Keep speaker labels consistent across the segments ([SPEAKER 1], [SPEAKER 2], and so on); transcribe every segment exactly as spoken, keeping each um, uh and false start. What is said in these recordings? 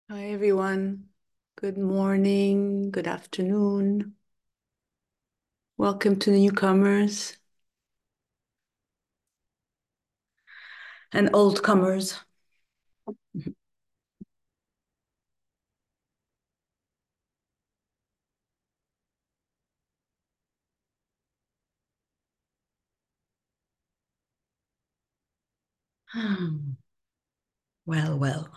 [SPEAKER 1] Hi, everyone. Good morning, good afternoon. Welcome to the newcomers and old comers. Well, well.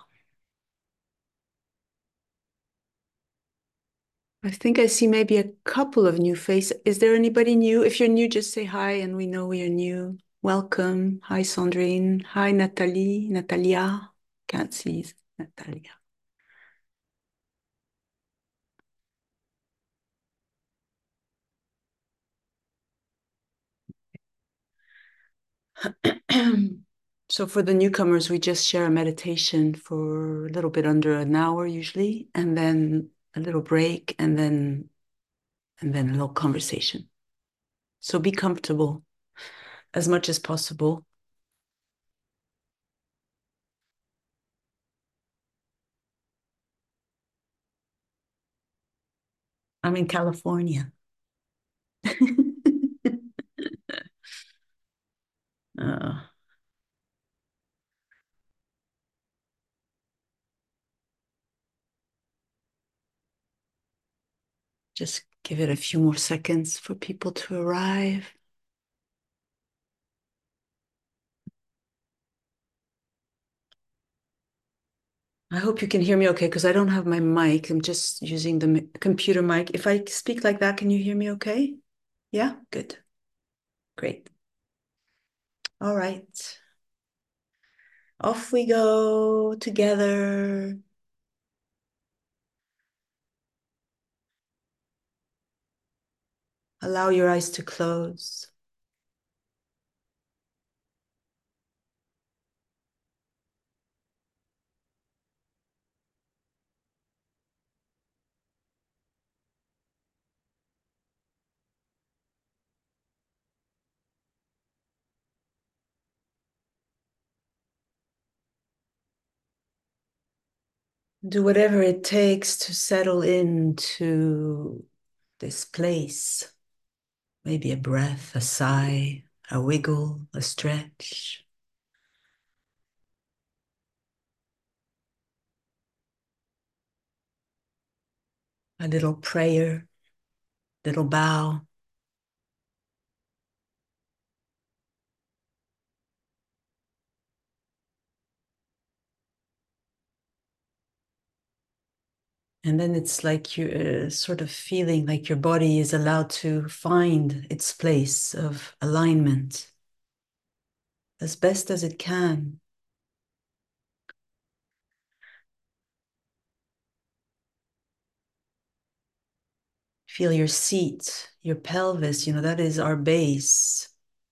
[SPEAKER 1] I think I see maybe a couple of new faces. Is there anybody new? If you're new, just say hi and we know we are new. Welcome. Hi, Sandrine. Hi, Nathalie. Natalia. Can't see Natalia. So for the newcomers, we just share a meditation for a little bit under an hour usually, and then a little break, and then and then a little conversation. So be comfortable as much as possible. I'm in California. uh, just give it a few more seconds for people to arrive. I hope you can hear me okay because I don't have my mic. I'm just using the mi- computer mic. If I speak like that, can you hear me okay? Yeah, good. Great. All right. Off we go together. Allow your eyes to close. Do whatever it takes to settle into this place. Maybe a breath, a sigh, a wiggle, a stretch, a little prayer, little bow. And then it's like you're uh, sort of feeling like your body is allowed to find its place of alignment as best as it can. Feel your seat, your pelvis, you know, that is our base.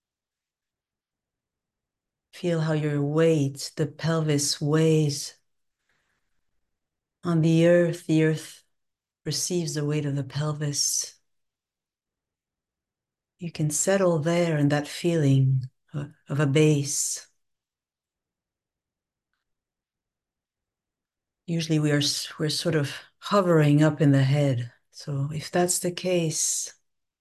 [SPEAKER 1] Feel how your weight, the pelvis weighs on the earth. The earth receives the weight of the pelvis. You can settle there in that feeling of a base. Usually we are we're sort of hovering up in the head. So if that's the case,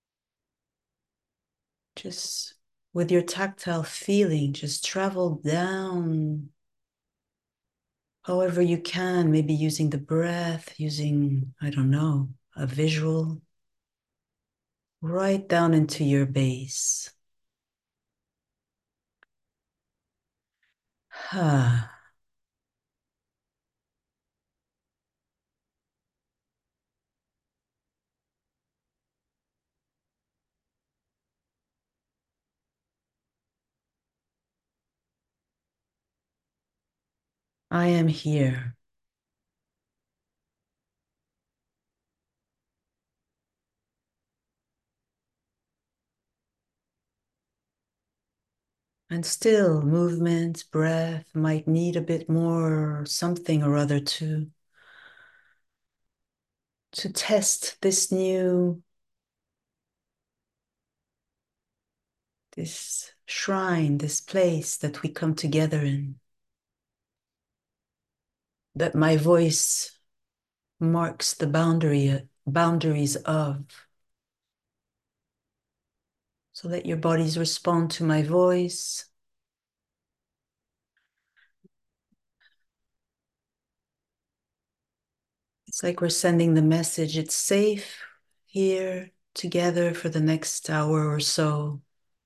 [SPEAKER 1] just with your tactile feeling, just travel down however you can, maybe using the breath, using, I don't know, a visual, right down into your base. Ah, I am here. And still, movement, breath might need a bit more something or other to, to test this new, this shrine, this place that we come together in. that my voice marks the boundary, boundaries of. So let your bodies respond to my voice. It's like we're sending the message, it's safe here together for the next hour or so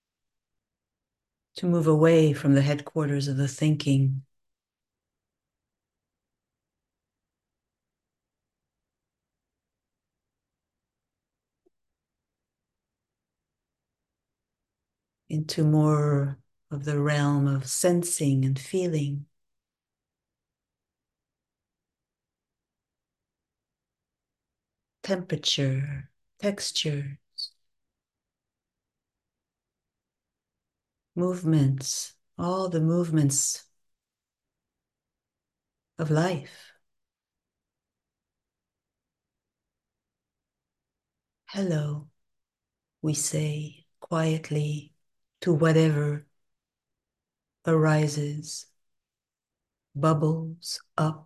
[SPEAKER 1] to move away from the headquarters of the thinking. Into more of the realm of sensing and feeling. Temperature, texture, movements, all the movements of life. Hello, we say quietly to whatever arises, bubbles up.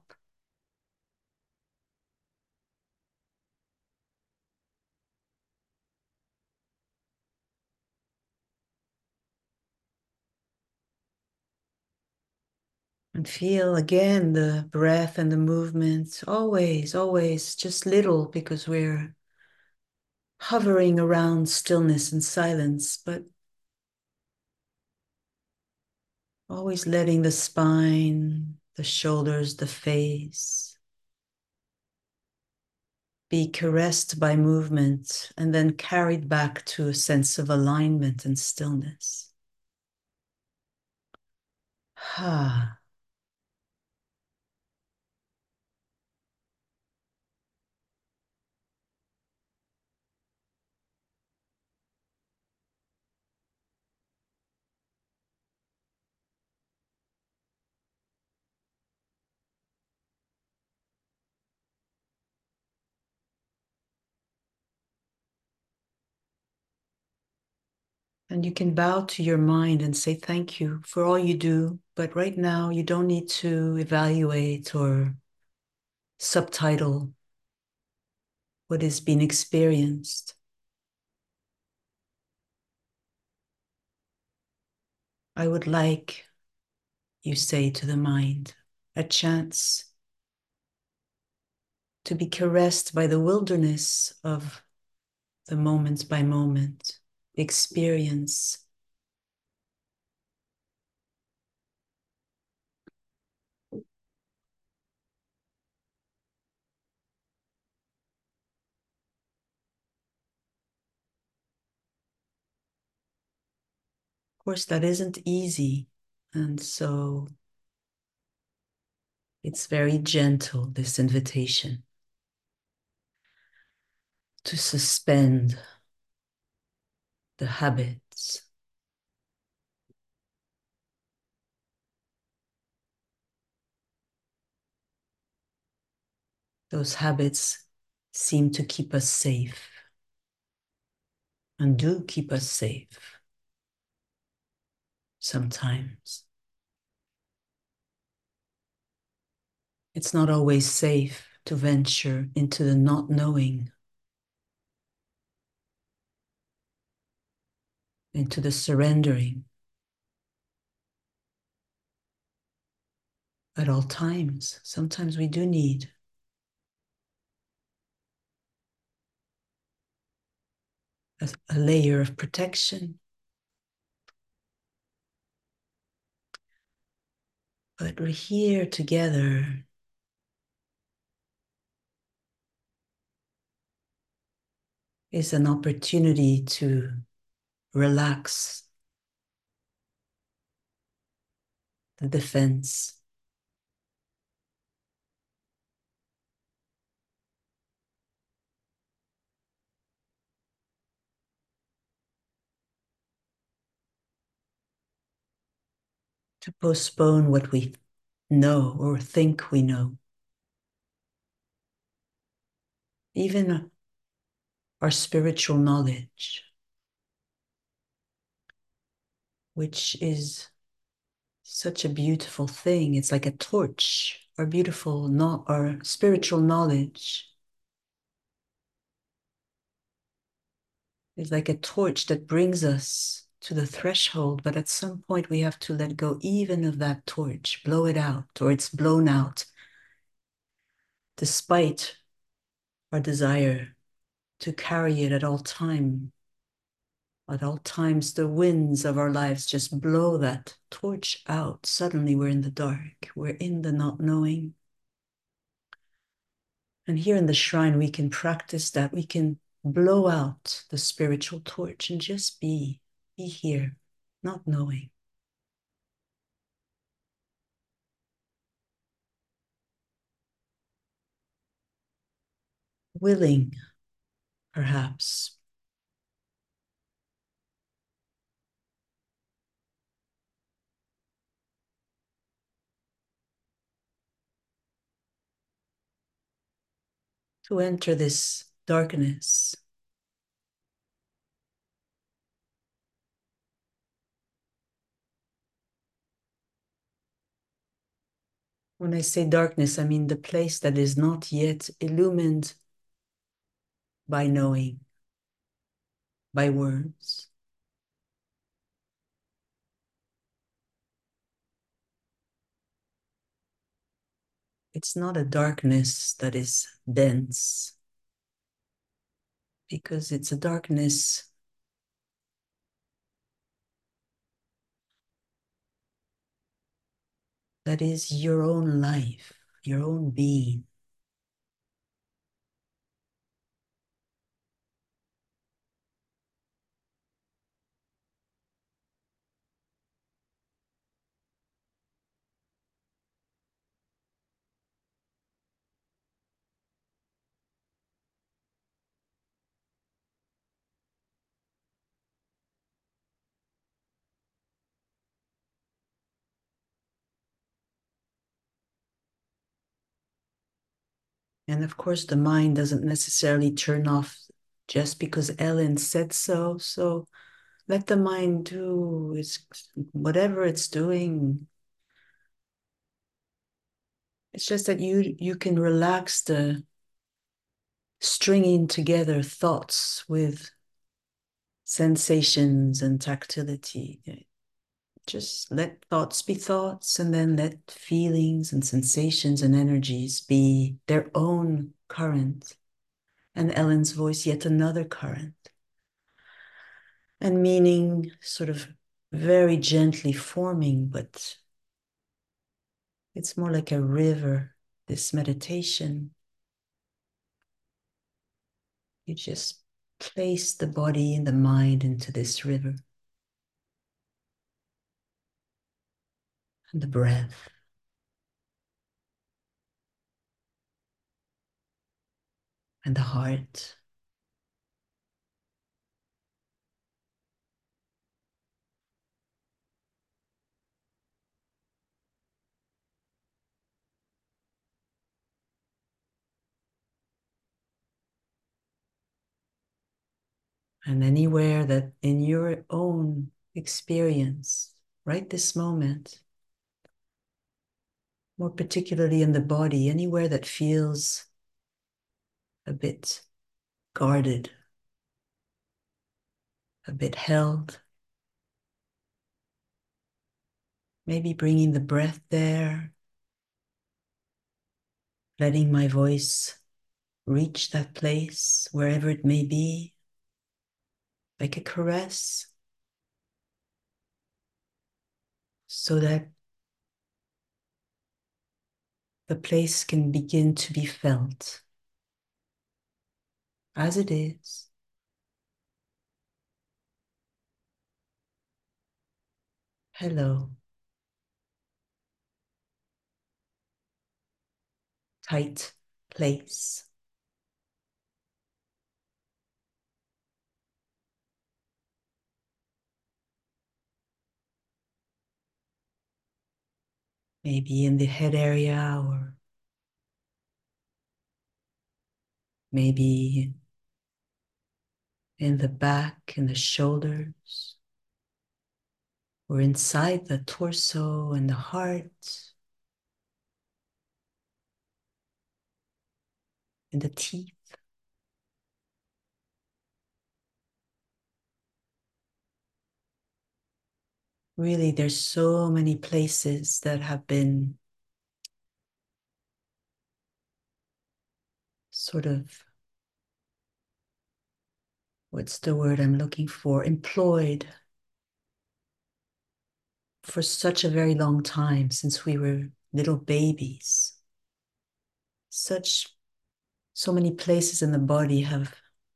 [SPEAKER 1] And feel again the breath and the movements, always, always just little because we're hovering around stillness and silence, but always letting the spine, the shoulders, the face be caressed by movement and then carried back to a sense of alignment and stillness. Ha. And you can bow to your mind and say thank you for all you do. But right now, you don't need to evaluate or subtitle what is being experienced. I would like, you say to the mind, a chance to be caressed by the wilderness of the moment by moment experience. Of course, that isn't easy. And so it's very gentle, this invitation to suspend the habits, those habits seem to keep us safe and do keep us safe sometimes. It's not always safe to venture into the not knowing, into the surrendering at all times. Sometimes we do need a, a layer of protection. But we're here together is an opportunity to relax the defense, to postpone what we know or think we know. Even our spiritual knowledge, which is such a beautiful thing. It's like a torch. our beautiful, no, our spiritual knowledge is like a torch that brings us to the threshold, but at some point we have to let go even of that torch, blow it out, or it's blown out, despite our desire to carry it at all time. At all times, the winds of our lives just blow that torch out. Suddenly we're in the dark. We're in the not knowing. And here in the shrine, we can practice that. We can blow out the spiritual torch and just be, be here, not knowing. Willing, perhaps, to enter this darkness. When I say darkness, I mean the place that is not yet illumined by knowing, by words. It's not a darkness that is dense, because it's a darkness that is your own life, your own being. And of course, the mind doesn't necessarily turn off just because Ellen said so. So let the mind do its whatever it's doing. It's just that you you can relax the stringing together thoughts with sensations and tactility. Just let thoughts be thoughts, and then let feelings and sensations and energies be their own current. And Ellen's voice, yet another current. And meaning sort of very gently forming, but it's more like a river, this meditation. You just place the body and the mind into this river. And the breath. And the heart. And anywhere that in your own experience, right this moment, more particularly in the body, anywhere that feels a bit guarded, a bit held, maybe bringing the breath there, letting my voice reach that place, wherever it may be, like a caress, so that the place can begin to be felt as it is. Hello, tight place. Maybe in the head area, or maybe in the back, in the shoulders, or inside the torso and the heart. in the teeth. Really, there's so many places that have been sort of, what's the word I'm looking for? Employed for such a very long time, since we were little babies. Such, so many places in the body have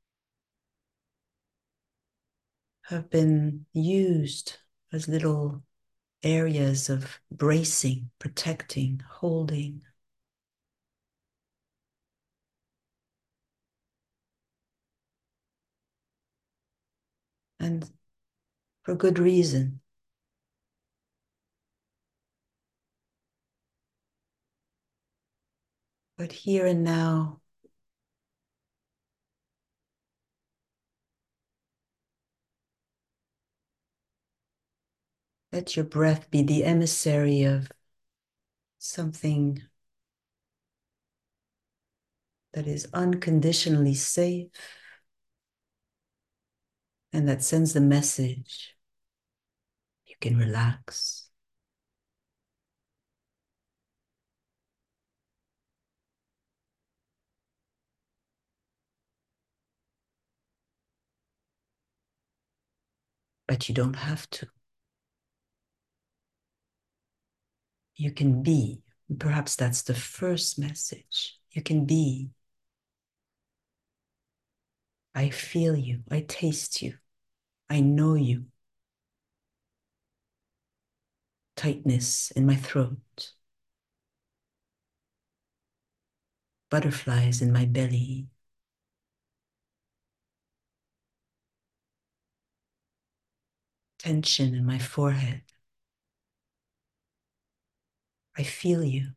[SPEAKER 1] have been used as little areas of bracing, protecting, holding. And for good reason. But here and now, let your breath be the emissary of something that is unconditionally safe and that sends the message you can relax. But you don't have to. You can be. Perhaps that's the first message. You can be. I feel you. I taste you. I know you. Tightness in my throat. Butterflies in my belly. Tension in my forehead. I feel you.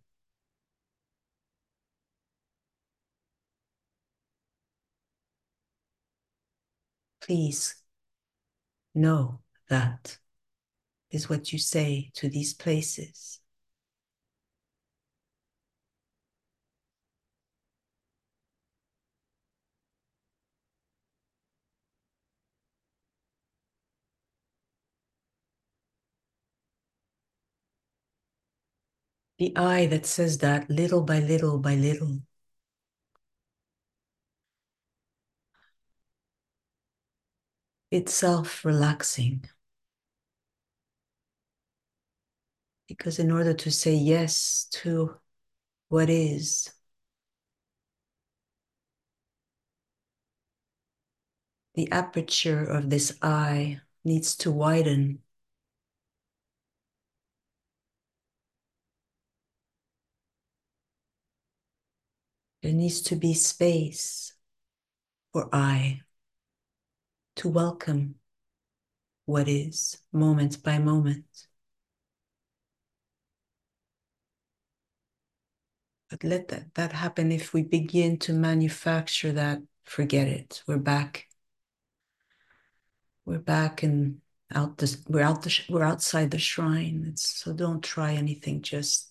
[SPEAKER 1] Please know that is what you say to these places. The I that says that little by little by little itself relaxing. Because in order to say yes to what is, the aperture of this eye needs to widen. There needs to be space for I to welcome what is moment by moment. But let that, that happen. If we begin to manufacture that, forget it. We're back. We're back and out this, we're out the, we're outside the shrine. It's, so don't try anything. Just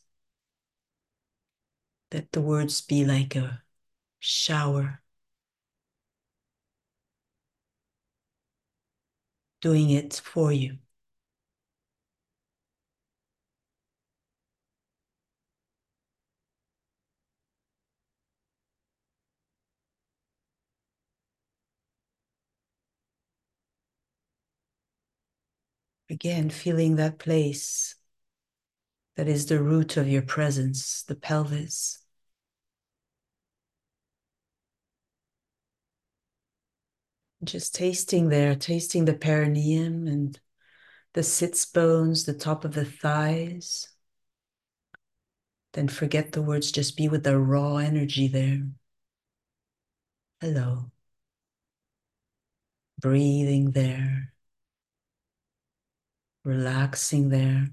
[SPEAKER 1] let the words be like a shower, doing it for you. Again, feeling that place that is the root of your presence, the pelvis. Just tasting there, tasting the perineum and the sits bones, the top of the thighs. Then forget the words, just be with the raw energy there. Hello. Breathing there, relaxing there.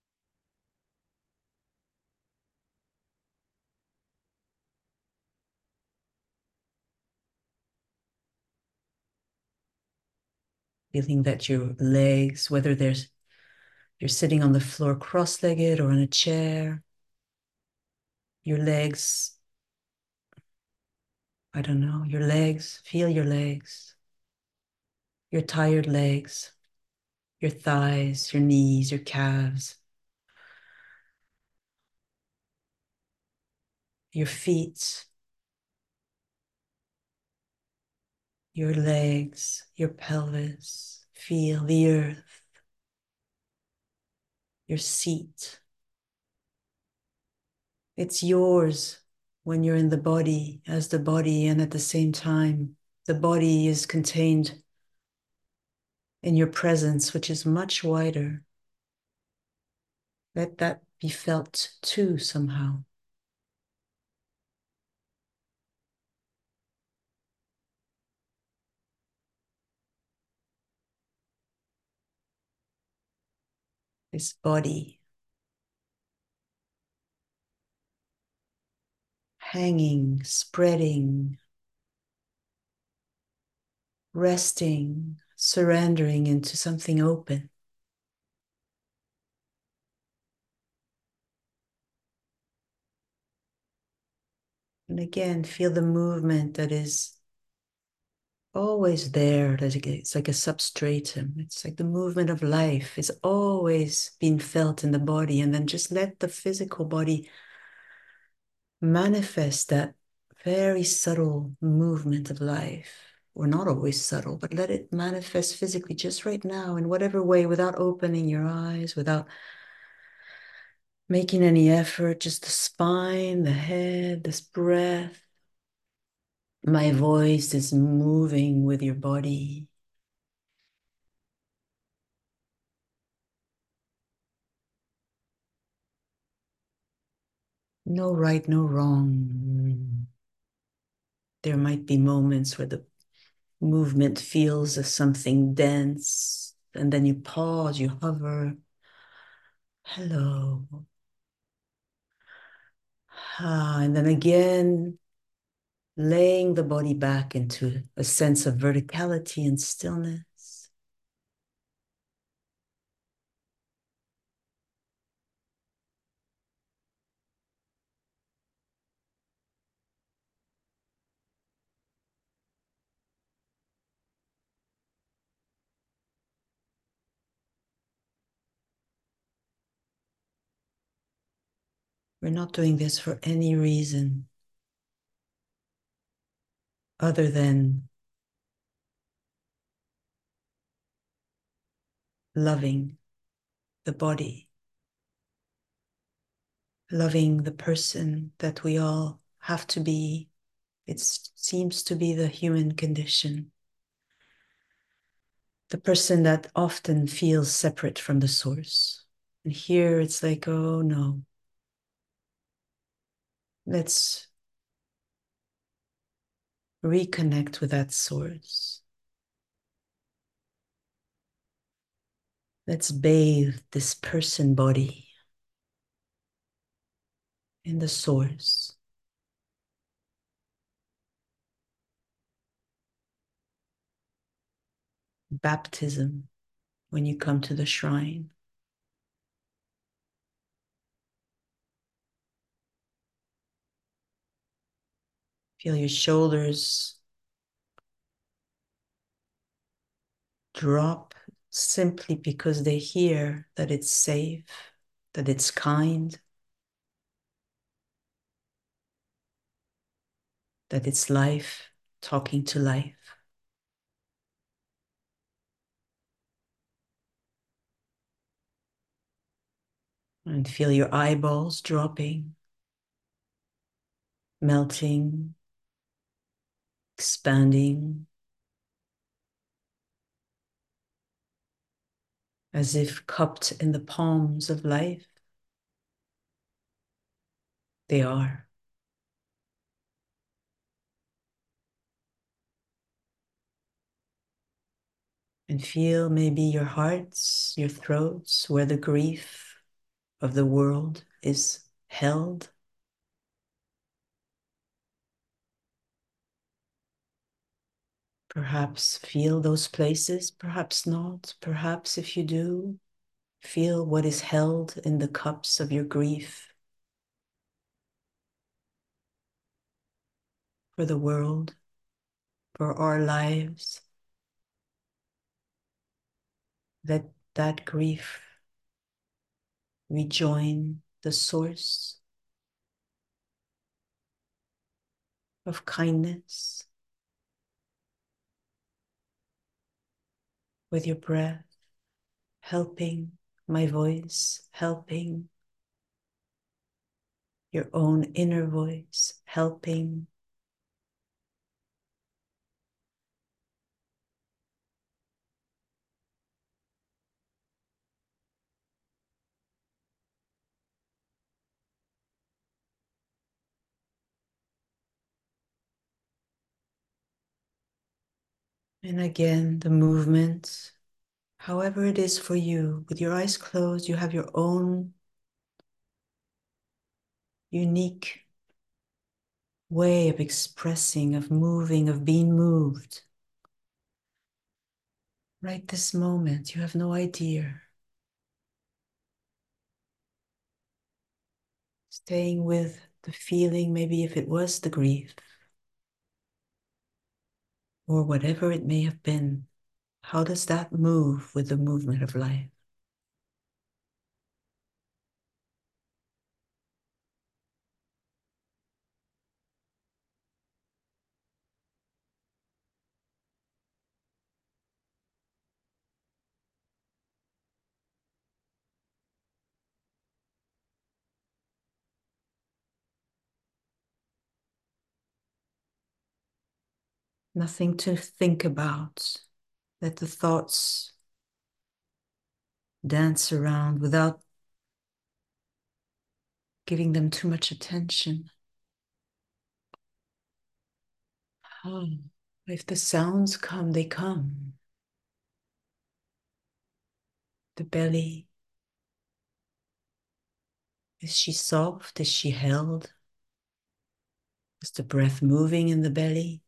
[SPEAKER 1] Feeling that your legs, whether there's you're sitting on the floor cross-legged or on a chair, your legs I don't know, your legs. Feel your legs, your tired legs, your thighs, your knees, your calves, your feet, your legs, your pelvis. Feel the earth, your seat. It's yours when you're in the body as the body, and at the same time, the body is contained in your presence, which is much wider. Let that be felt too somehow. This body hanging, spreading, resting, surrendering into something open. And again, feel the movement that is always there. It's like a substratum. It's like the movement of life is always being felt in the body. And then just let the physical body manifest that very subtle movement of life. Or not always subtle, but let it manifest physically just right now in whatever way, without opening your eyes, without making any effort, just the spine, the head, this breath. My voice is moving with your body. No right, no wrong. There might be moments where the movement feels as something dense, and then you pause, you hover. Hello. Ah, and then again, laying the body back into a sense of verticality and stillness. We're not doing this for any reason other than loving the body, loving the person that we all have to be. It seems to be the human condition. The person that often feels separate from the source. And here it's like, oh no, let's reconnect with that source. Let's bathe this person body in the source. Baptism when you come to the shrine. Feel your shoulders drop simply because they hear that it's safe, that it's kind, that it's life talking to life. And feel your eyeballs dropping, melting, expanding, as if cupped in the palms of life. They are. And feel maybe your hearts, your throats, where the grief of the world is held. Perhaps feel those places, perhaps not. Perhaps if you do, feel what is held in the cups of your grief. for the world, for our lives. Let that grief rejoin the source of kindness with your breath, helping my voice, helping your own inner voice, helping and again the movement, however it is for you. With your eyes closed, you have your own unique way of expressing, of moving, of being moved. Right this moment, you have no idea. Staying with the feeling, maybe if it was the grief or whatever it may have been, how does that move with the movement of life? Nothing to think about. Let the thoughts dance around without giving them too much attention. Oh, if the sounds come, they come. The belly, is she soft? Is she held? Is the breath moving in the belly?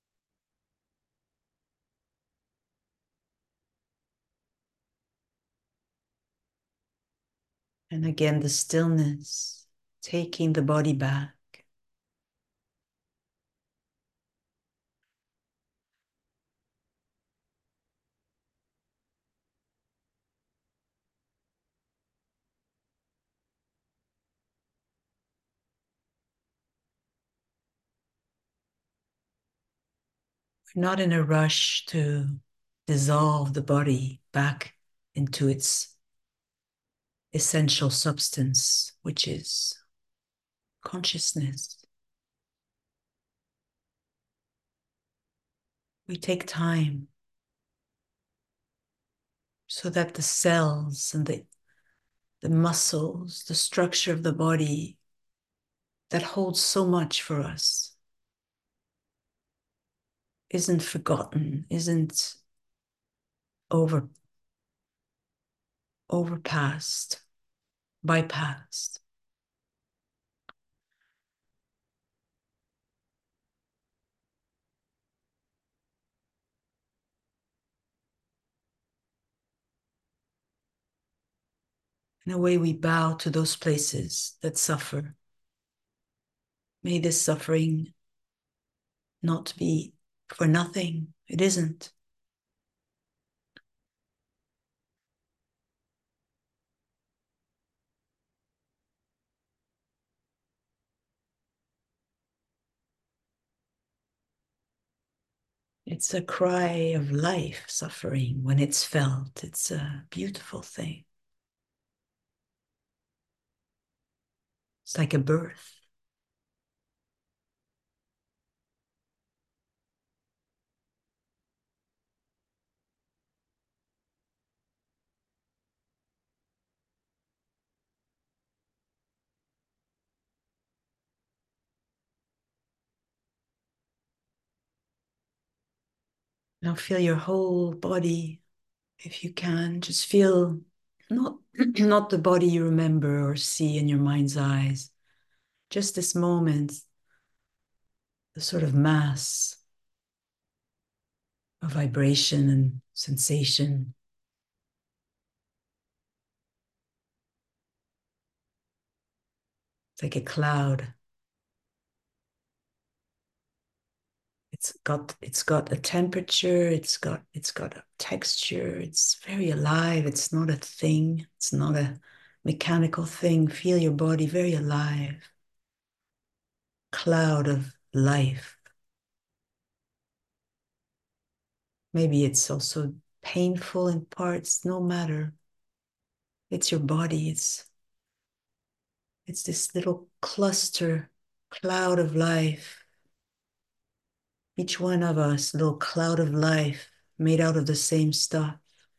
[SPEAKER 1] And again, the stillness, taking the body back. We're not in a rush to dissolve the body back into its essential substance, which is consciousness. We take time so that the cells and the, the muscles, the structure of the body that holds so much for us isn't forgotten, isn't over, overpassed, bypassed. In a way, we bow to those places that suffer. May this suffering not be for nothing. It isn't. It's a cry of life, suffering. When it's felt, it's a beautiful thing. It's like a birth. Now feel your whole body, if you can. Just feel not, not the body you remember or see in your mind's eyes, just this moment, the sort of mass of vibration and sensation. It's like a cloud. It's got it's got a temperature, it's got it's got a texture, it's very alive. It's not a thing, it's not a mechanical thing. Feel your body very alive. Cloud of life. Maybe it's also painful in parts, no matter. It's your body, it's it's this little cluster, cloud of life. Each one of us, little cloud of life made out of the same stuff.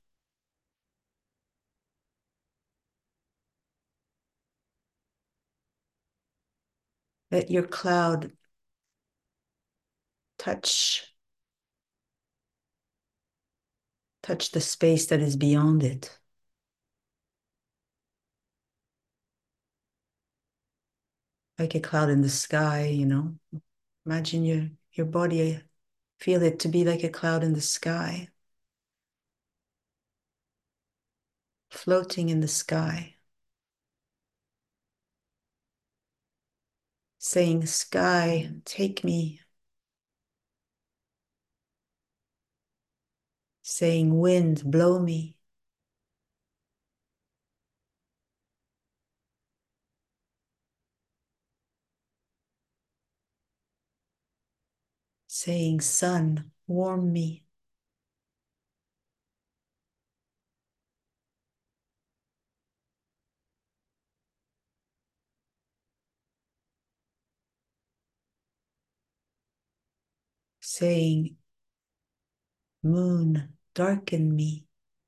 [SPEAKER 1] Let your cloud touch, touch the space that is beyond it. Like a cloud in the sky, you know. Imagine your, your body, feel it to be like a cloud in the sky, floating in the sky, saying, sky, take me, saying, wind, blow me, saying, sun, warm me, saying, moon, darken me,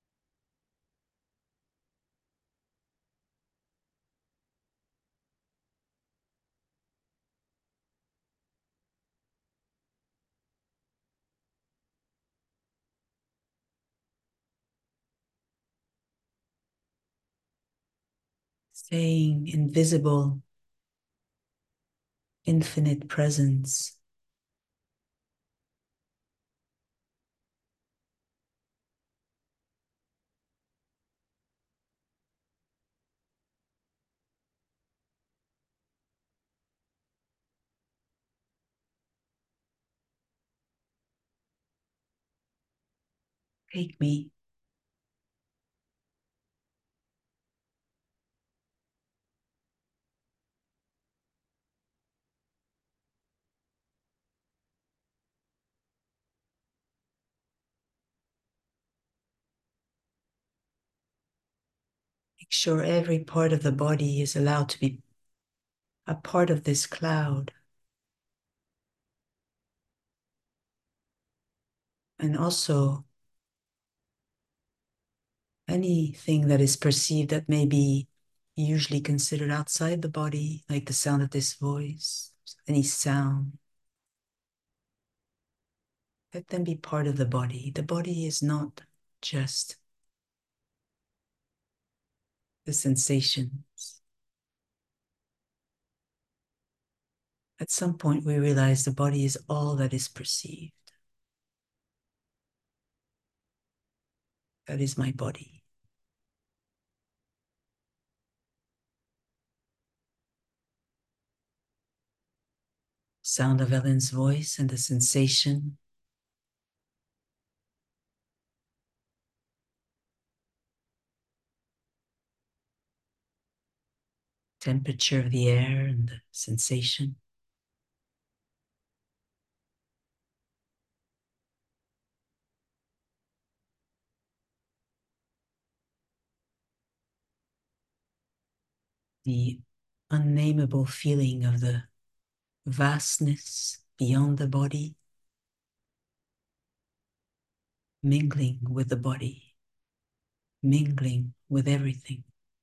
[SPEAKER 1] saying, invisible, infinite presence, take me. Make sure every part of the body is allowed to be a part of this cloud. And also anything that is perceived that may be usually considered outside the body, like the sound of this voice, any sound, let them be part of the body. The body is not just the sensations. At some point, we realize the body is all that is perceived. That is my body. Sound of Ellen's voice and the sensation. Temperature of the air and the sensation. The unnameable feeling of the vastness beyond the body, mingling with the body, mingling with everything.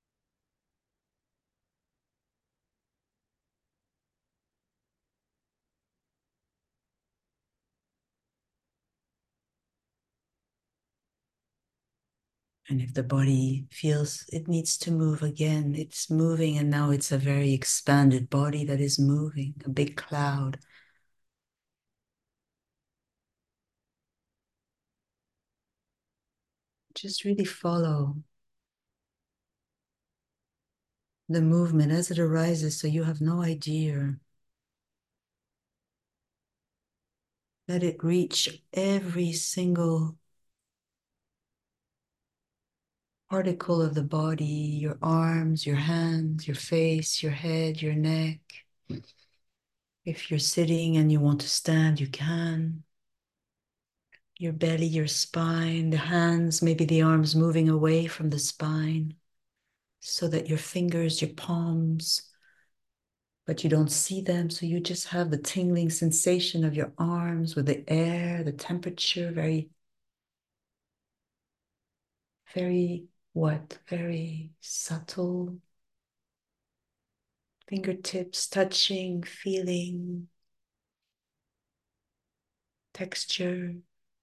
[SPEAKER 1] And if the body feels it needs to move again, it's moving, and now it's a very expanded body that is moving, a big cloud. Just really follow the movement as it arises so you have no idea Let it reach every single particle of the body, your arms, your hands, your face, your head, your neck. If you're sitting and you want to stand, you can. Your belly, your spine, the hands, maybe the arms moving away from the spine so that your fingers, your palms, but you don't see them. So you just have the tingling sensation of your arms with the air, the temperature, very, very what? Very subtle. Fingertips touching, feeling, texture,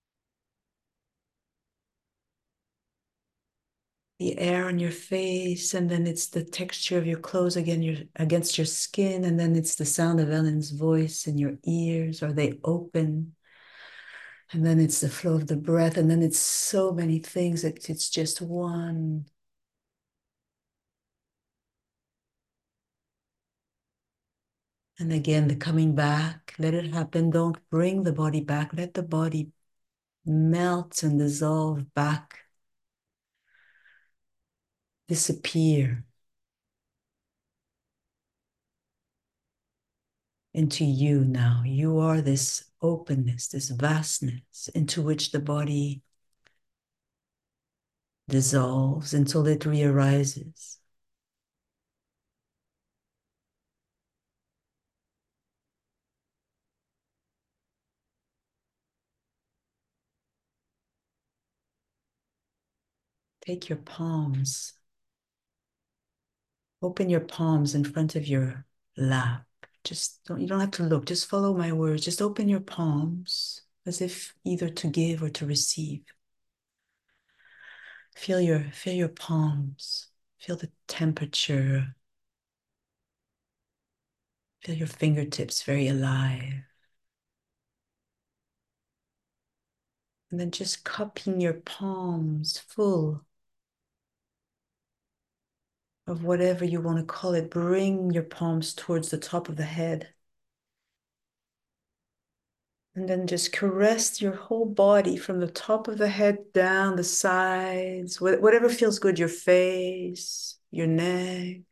[SPEAKER 1] the air on your face, and then it's the texture of your clothes again, your, against your skin, and then it's the sound of Ellen's voice in your ears. Are they open? And then it's the flow of the breath, and then it's so many things that it's just one. And again, the coming back, let it happen. Don't bring the body back. Let the body melt and dissolve back, disappear into you now. You are this openness, this vastness into which the body dissolves until it re-arises. Take your palms, open your palms in front of your lap. Just don't, you don't have to look, just follow my words. Just open your palms as if either to give or to receive. Feel your, feel your palms, feel the temperature, feel your fingertips very alive. And then just cupping your palms full of whatever you want to call it. Bring your palms towards the top of the head. And then just caress your whole body from the top of the head down the sides, whatever feels good, your face, your neck,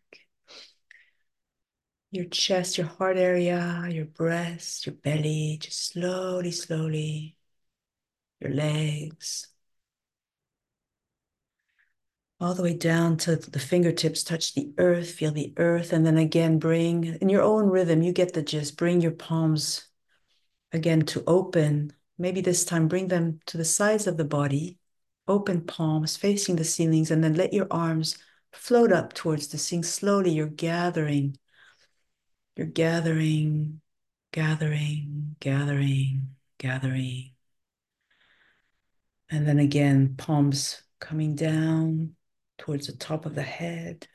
[SPEAKER 1] your chest, your heart area, your breast, your belly, just slowly, slowly, your legs, all the way down to the fingertips, touch the earth, feel the earth, and then again bring, in your own rhythm, you get the gist, bring your palms again to open. Maybe this time bring them to the sides of the body, open palms facing the ceilings, and then let your arms float up towards the ceiling. Slowly you're gathering, you're gathering, gathering, gathering, gathering. And then again, palms coming down towards the top of the head.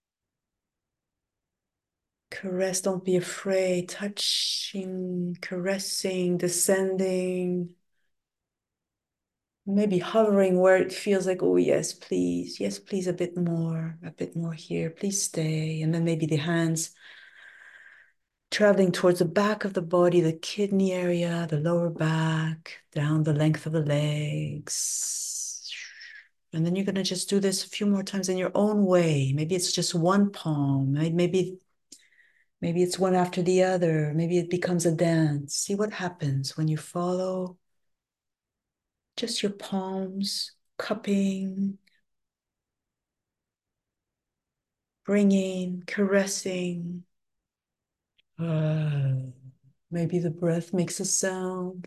[SPEAKER 1] Caress, don't be afraid, touching, caressing, descending, maybe hovering where it feels like, oh, yes, please, yes, please, a bit more, a bit more here, please stay. And then maybe the hands traveling towards the back of the body, the kidney area, the lower back, down the length of the legs. And then you're going to just do this a few more times in your own way. Maybe it's just one palm, maybe Maybe it's one after the other. Maybe it becomes a dance. See what happens when you follow just your palms, cupping, bringing, caressing. Uh, maybe the breath makes a sound.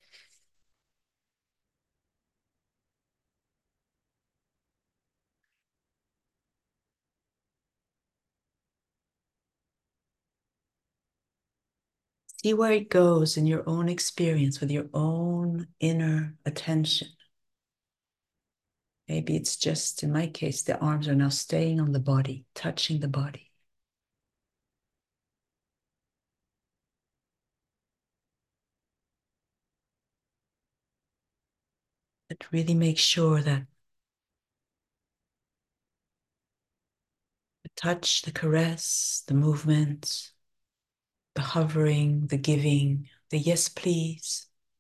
[SPEAKER 1] See where it goes in your own experience with your own inner attention. Maybe it's just, in my case, the arms are now staying on the body, touching the body. But really make sure that the touch, the caress, the movement, the hovering, the giving, the yes, please,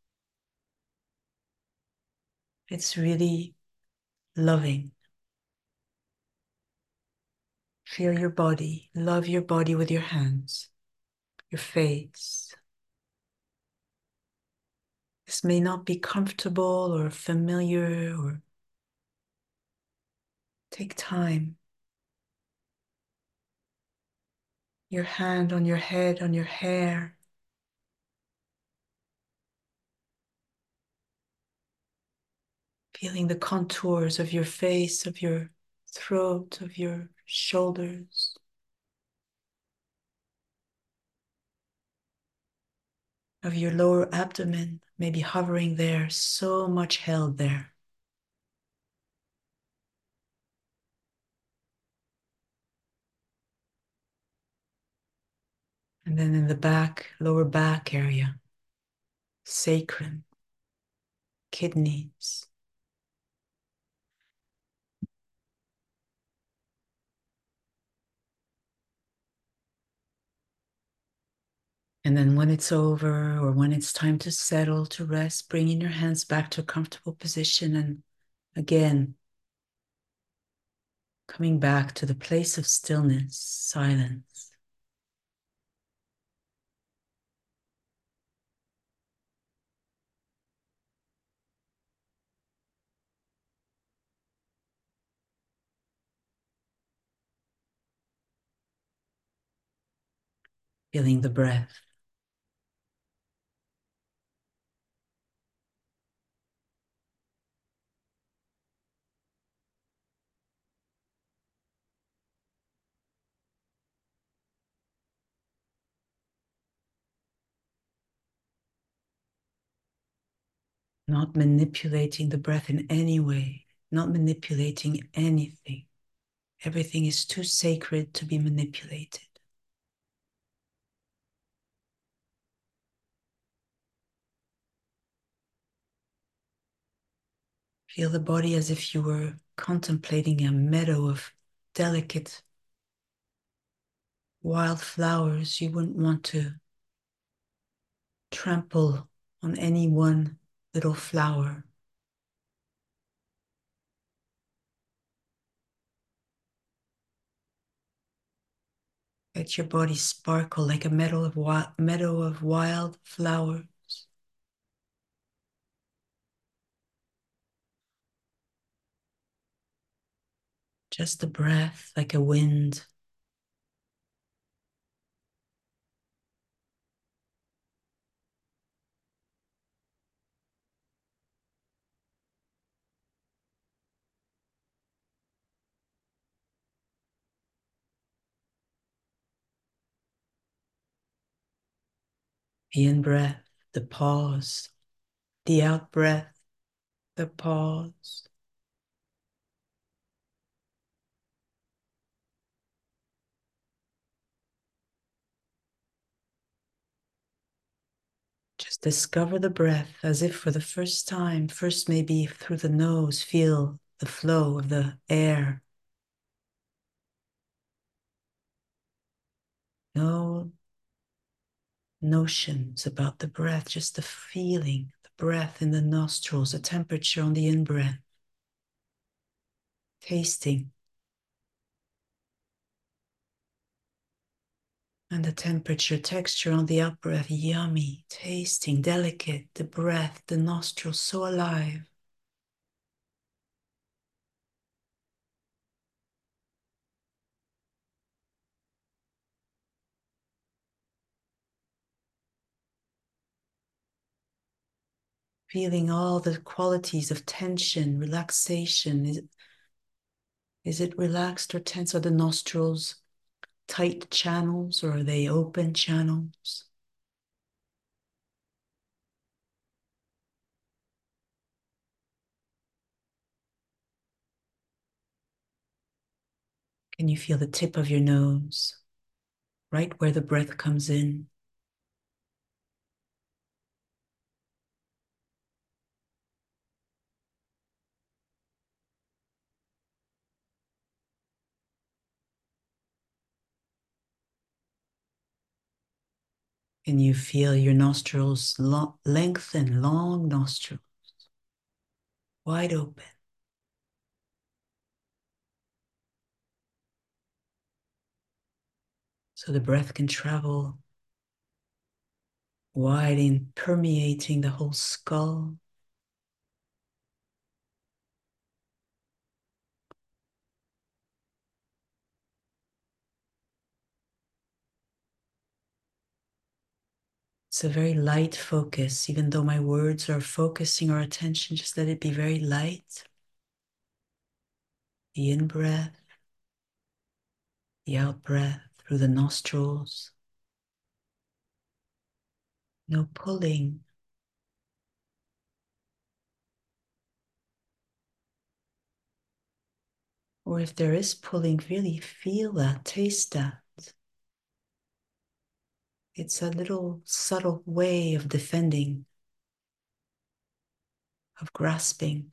[SPEAKER 1] It's really loving. Feel your body. Love your body with your hands, your face. This may not be comfortable or familiar, or take time. Your hand on your head, on your hair. Feeling the contours of your face, of your throat, of your shoulders. Of your lower abdomen, maybe hovering there, so much held there. And then in the back, lower back area, sacrum, kidneys. And then when it's over, or when it's time to settle, to rest, bringing your hands back to a comfortable position, and again, coming back to the place of stillness, silence. Feeling the breath. Not manipulating the breath in any way, not manipulating anything. Everything is too sacred to be manipulated. Feel the body as if you were contemplating a meadow of delicate wild flowers. You wouldn't want to trample on any one little flower. Let your body sparkle like a meadow of wild, meadow of wild flowers. Just the breath like a wind. The in-breath, the pause, the out-breath, the pause. Just discover the breath as if for the first time, first maybe through the nose, feel the flow of the air. No notions about the breath, just the feeling, the breath in the nostrils, the temperature on the in-breath, tasting, and the temperature, texture on the out-breath, yummy, tasting, delicate, the breath, the nostrils so alive. Feeling all the qualities of tension, relaxation. Is, is it relaxed or tense? Are the nostrils tight channels or are they open channels? Can you feel the tip of your nose, right where the breath comes in? Can you feel your nostrils long, lengthen, long nostrils? wide open. So the breath can travel wide and permeating the whole skull. It's a very light focus, even though my words are focusing our attention, just let it be very light. The in breath, the out breath through the nostrils. No pulling. Or if there is pulling, really feel that, taste that. It's a little subtle way of defending, of grasping.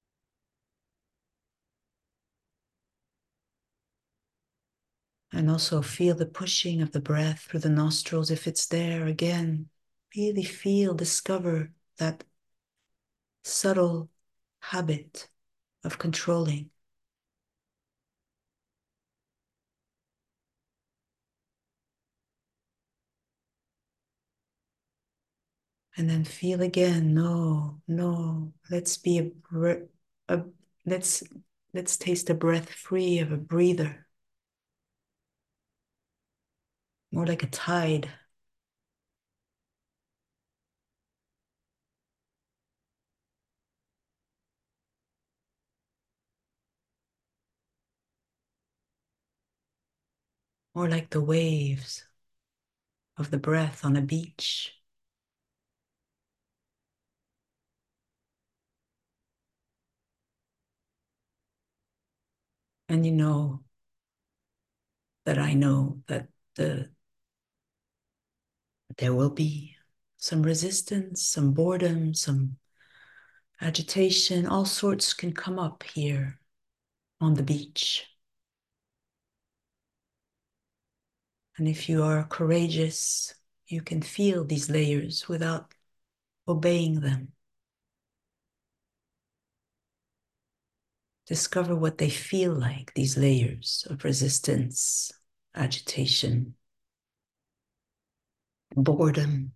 [SPEAKER 1] And also feel the pushing of the breath through the nostrils if it's there again. Really feel, discover that subtle habit of controlling. And then feel again, no, no, let's be a, bre- a let's let's taste a breath free of a breather. More like a tide. More like the waves of the breath on a beach. And you know that I know that the there will be some resistance, some boredom, some agitation, all sorts can come up here on the beach. And if you are courageous, you can feel these layers without obeying them. Discover what they feel like, these layers of resistance, agitation, boredom.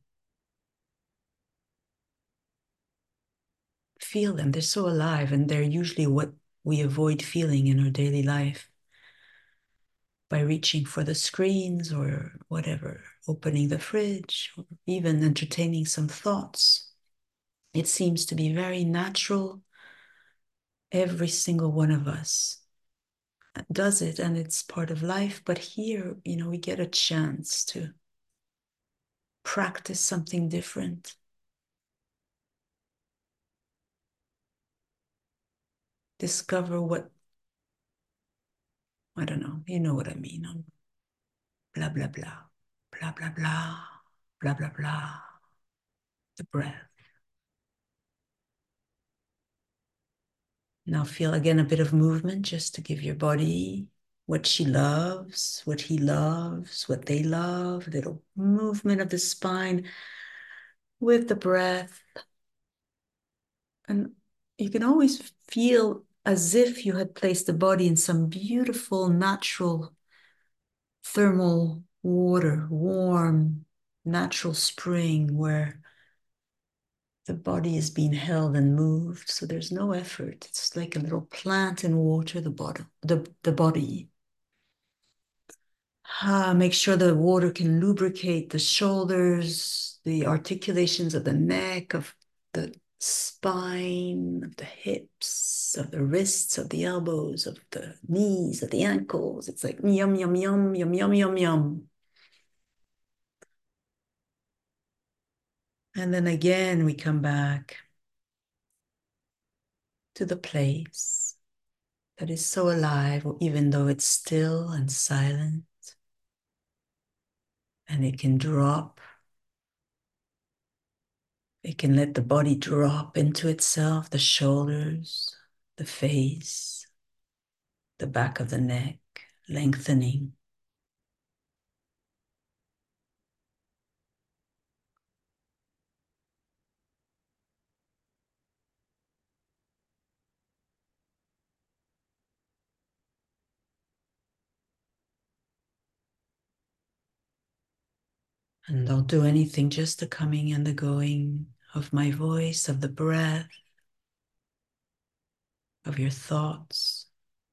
[SPEAKER 1] Feel them, they're so alive, and they're usually what we avoid feeling in our daily life by reaching for the screens or whatever, opening the fridge, or even entertaining some thoughts. It seems to be very natural. Every single one of us does it, and it's part of life. But here, you know, we get a chance to practice something different. Discover what, I don't know, you know what I mean. Um, Blah, blah, blah, blah, blah, blah, blah, blah, blah. The breath. Now feel again a bit of movement just to give your body what she loves, what he loves, what they love, a little movement of the spine with the breath. And you can always feel as if you had placed the body in some beautiful, natural, thermal water, warm, natural spring where the body is being held and moved. So there's no effort. It's like a little plant in water, the bottom, the, the body. Ah, make sure the water can lubricate the shoulders, the articulations of the neck, of the spine, of the hips, of the wrists, of the elbows, of the knees, of the ankles. It's like yum, yum, yum, yum, yum, yum, yum. And then again, we come back to the place that is so alive, even though it's still and silent, and it can drop. It can let the body drop into itself, the shoulders, the face, the back of the neck, lengthening. And don't do anything, just the coming and the going of my voice, of the breath, of your thoughts.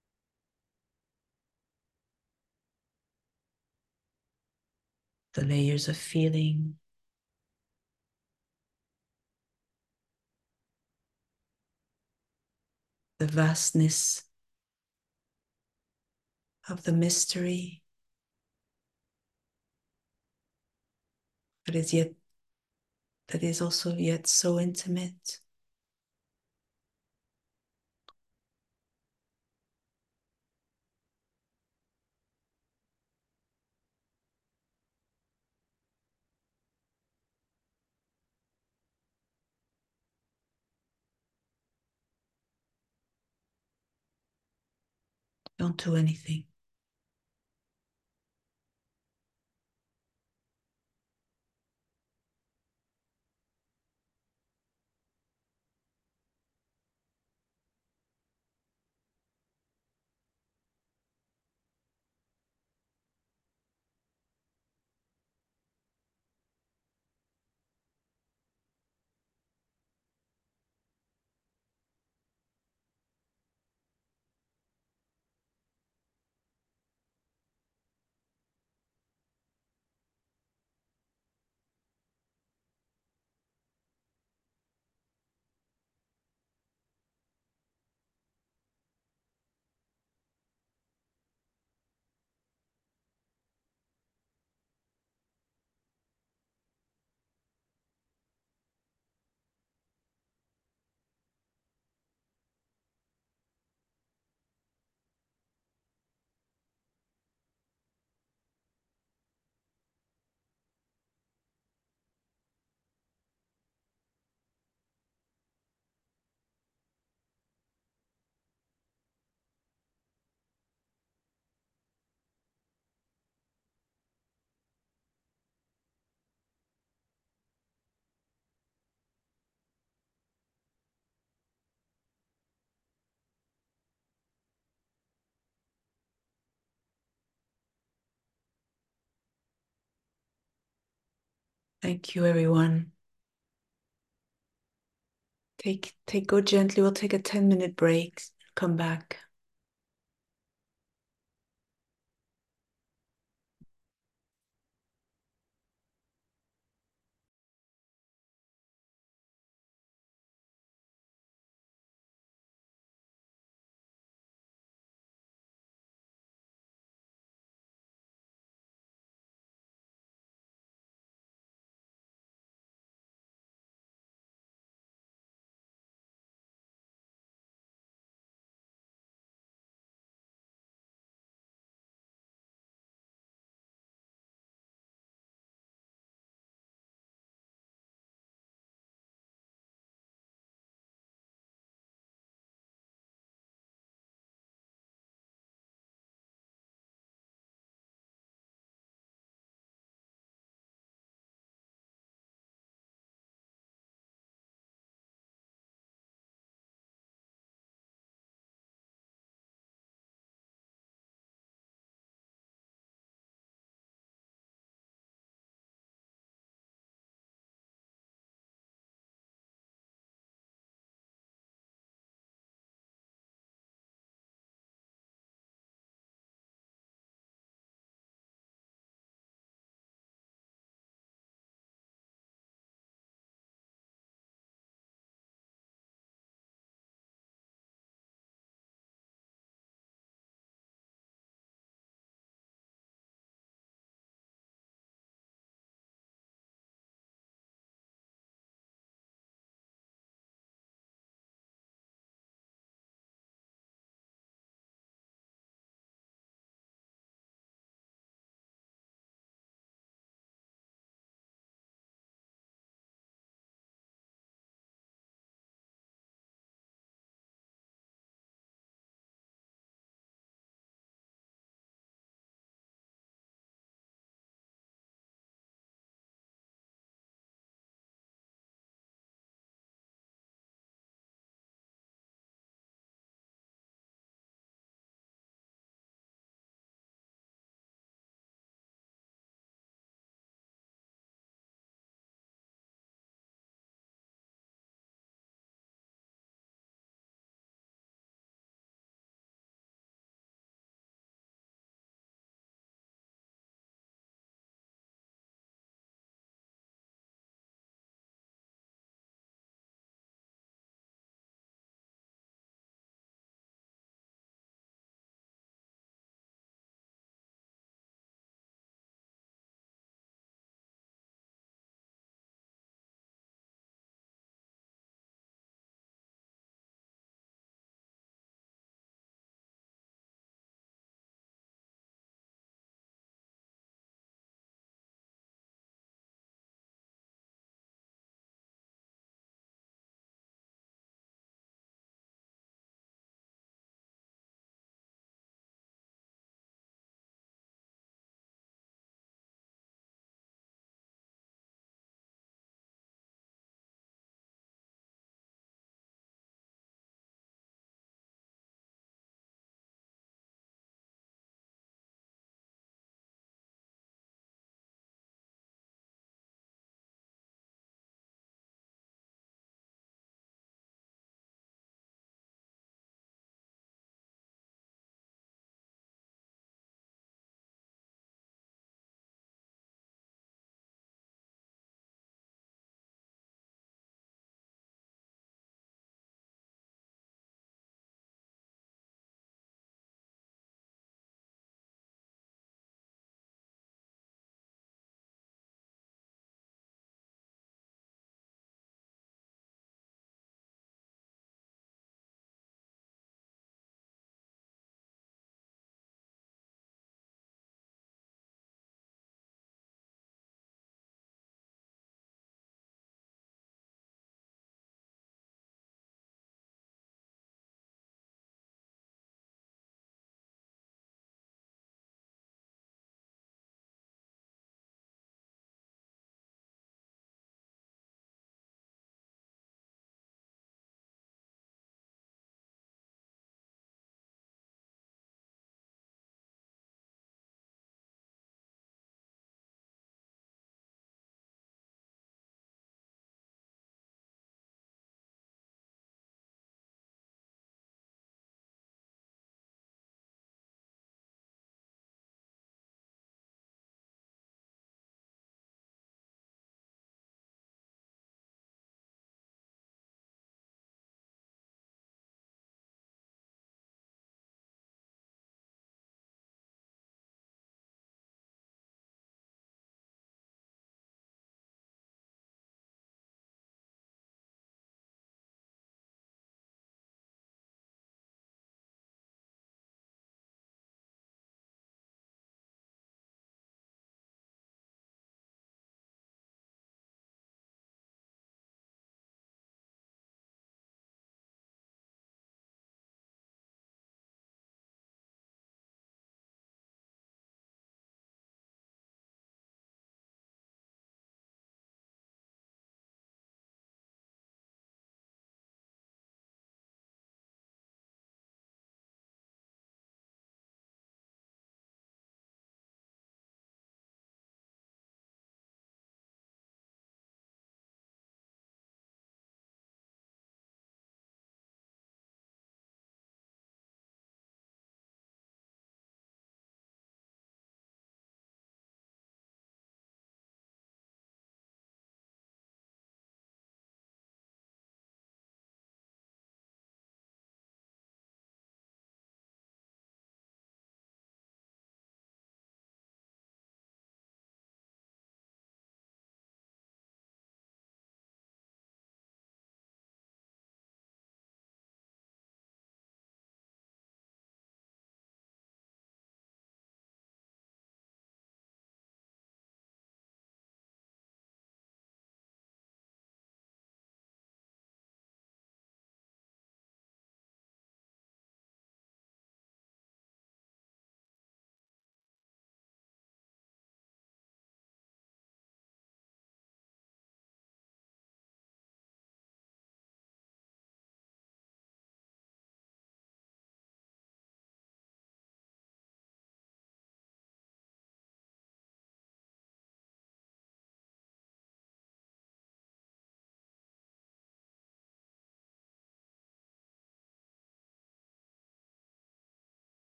[SPEAKER 1] The layers of feeling. The vastness of the mystery that is yet that is also yet so intimate. Don't do anything. Thank you, everyone. Take take go gently. We'll take a ten minute break. Come back.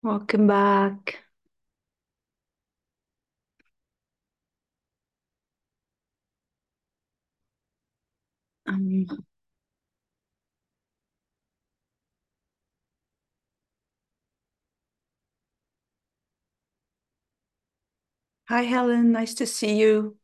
[SPEAKER 1] Welcome back. Um, Hi, Helen. Nice to see you.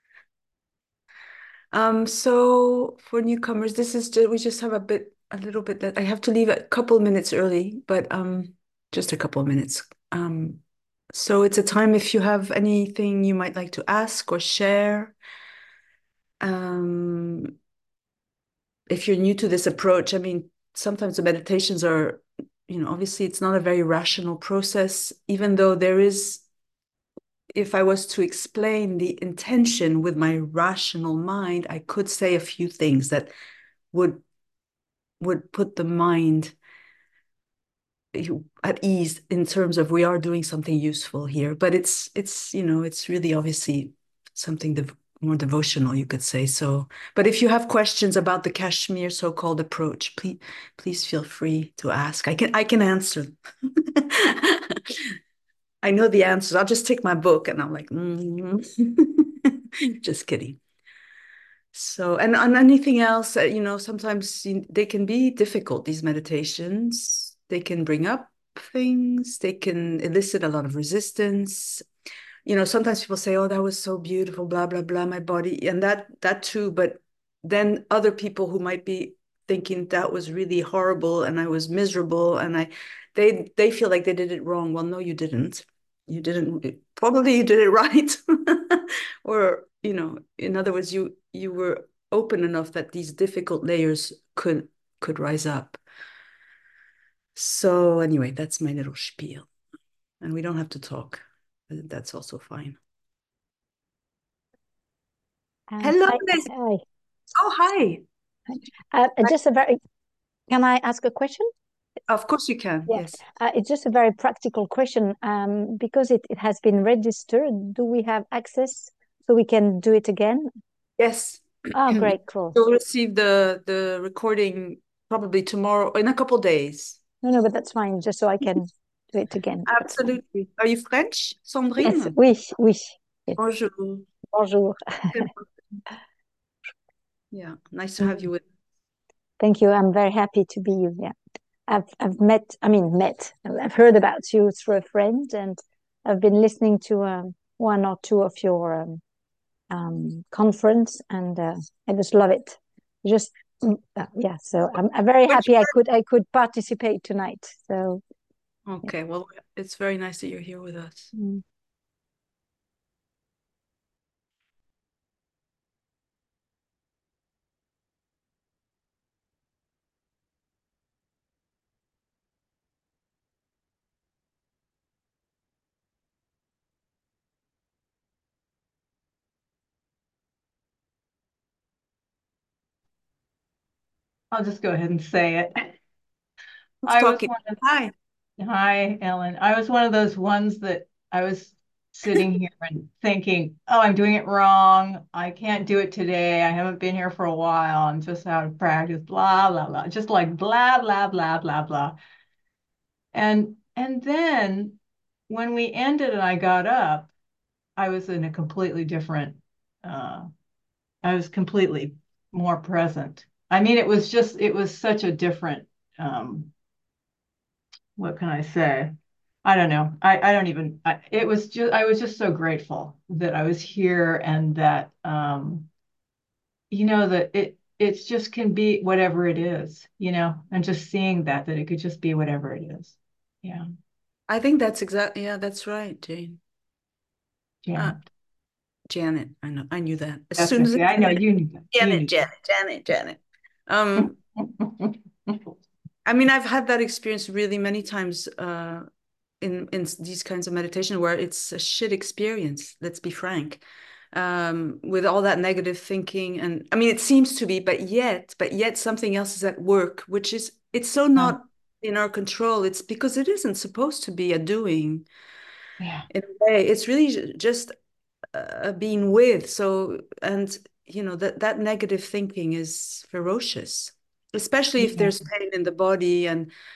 [SPEAKER 1] Um, so for newcomers, this is just, we just have a bit, a little bit that I have to leave a couple minutes early, but um, just a couple of minutes. Um, so it's a time if you have anything you might like to ask or share. Um, if you're new to this approach, I mean, sometimes the meditations are, you know, obviously it's not a very rational process, even though there is, if I was to explain the intention with my rational mind, I could say a few things that would would put the mind at ease in terms of we are doing something useful here. But it's it's you know it's really obviously something dev more devotional, you could say. So, but if you have questions about the Kashmir so-called approach, please please feel free to ask. I can I can answer. I know the answers. I'll just take my book and I'm like, mm. Just kidding. So, and on anything else, uh, you know, sometimes you, they can be difficult, these meditations. They can bring up things, they can elicit a lot of resistance. You know, sometimes people say, "Oh, that was so beautiful, blah, blah, blah, my body," and that that too, but then other people who might be thinking that was really horrible and I was miserable and I they they feel like they did it wrong. Well, no, you didn't. You didn't, probably you did it right. Or, you know, in other words, you you were open enough that these difficult layers could could rise up. So anyway, that's my little spiel. And we don't have to talk. That's also fine.
[SPEAKER 2] Um,
[SPEAKER 1] Hello,
[SPEAKER 2] hi,
[SPEAKER 1] Liz.
[SPEAKER 2] hi.
[SPEAKER 1] Oh, hi.
[SPEAKER 2] Uh, just a very, can I ask a question?
[SPEAKER 1] Of course you can.
[SPEAKER 2] Yeah,
[SPEAKER 1] Yes.
[SPEAKER 2] uh, it's just a very practical question. Um, because it, it has been registered, do we have access so we can do it again?
[SPEAKER 1] Yes.
[SPEAKER 2] Oh, great, cool.
[SPEAKER 1] You'll receive the the recording probably tomorrow in a couple days.
[SPEAKER 2] No, no, but that's fine, just so I can do it again. That's fine.
[SPEAKER 1] Absolutely. Are you French,
[SPEAKER 2] Yes,
[SPEAKER 1] Sandrine?
[SPEAKER 2] oui, oui. Yes.
[SPEAKER 1] Bonjour.
[SPEAKER 2] Bonjour.
[SPEAKER 1] Yeah, nice to have
[SPEAKER 2] Mm,
[SPEAKER 1] you with.
[SPEAKER 2] thank you. I'm very happy to be you. Yeah. I've I've met, I mean, met. I've heard about you through a friend, and I've been listening to um, one or two of your um, um, conference, and uh, I just love it. Just mm, uh, yeah, so I'm, I'm very
[SPEAKER 1] Which
[SPEAKER 2] happy I could I could participate tonight. So yeah.
[SPEAKER 1] Okay, well, it's very nice that you're here with us.
[SPEAKER 2] Mm.
[SPEAKER 3] I'll just go ahead and say it.
[SPEAKER 1] Who's
[SPEAKER 3] I was
[SPEAKER 1] talking?
[SPEAKER 3] one of,
[SPEAKER 1] Hi.
[SPEAKER 3] hi, Ellen. I was one of those ones that I was sitting here and thinking, oh, I'm doing it wrong. I can't do it today. I haven't been here for a while. I'm just out of practice, blah, blah, blah. Just like blah, blah, blah, blah, blah. And and then when we ended and I got up, I was in a completely different, uh, I was completely more present. I mean, it was just, it was such a different um what can I say? I don't know. I, I don't even, I, it was just, I was just so grateful that I was here and that, um, you know, that it, it's just can be whatever it is, you know, and just seeing that, that it could just be whatever it is. Yeah.
[SPEAKER 1] I think that's exactly, yeah, that's right, Jane. Uh,
[SPEAKER 3] Janet.
[SPEAKER 1] Janet, I know, I knew that. As
[SPEAKER 3] That's
[SPEAKER 1] soon as I
[SPEAKER 3] okay. I know
[SPEAKER 1] said it,
[SPEAKER 3] you knew that. You
[SPEAKER 1] Janet,
[SPEAKER 3] knew
[SPEAKER 1] Janet, Janet, Janet. Um,
[SPEAKER 3] that.
[SPEAKER 1] I mean, I've had that experience really many times uh in in these kinds of meditation where it's a shit experience, let's be frank. Um, with all that negative thinking and I mean it seems to be, but yet, but yet something else is at work, which is it's so
[SPEAKER 3] Uh,
[SPEAKER 1] not in our control. It's because it isn't supposed to be a doing
[SPEAKER 3] yeah.
[SPEAKER 1] in a way. It's really just uh, being with. So, and you know, that that negative thinking is ferocious, especially if
[SPEAKER 3] Yeah.
[SPEAKER 1] there's pain in the body and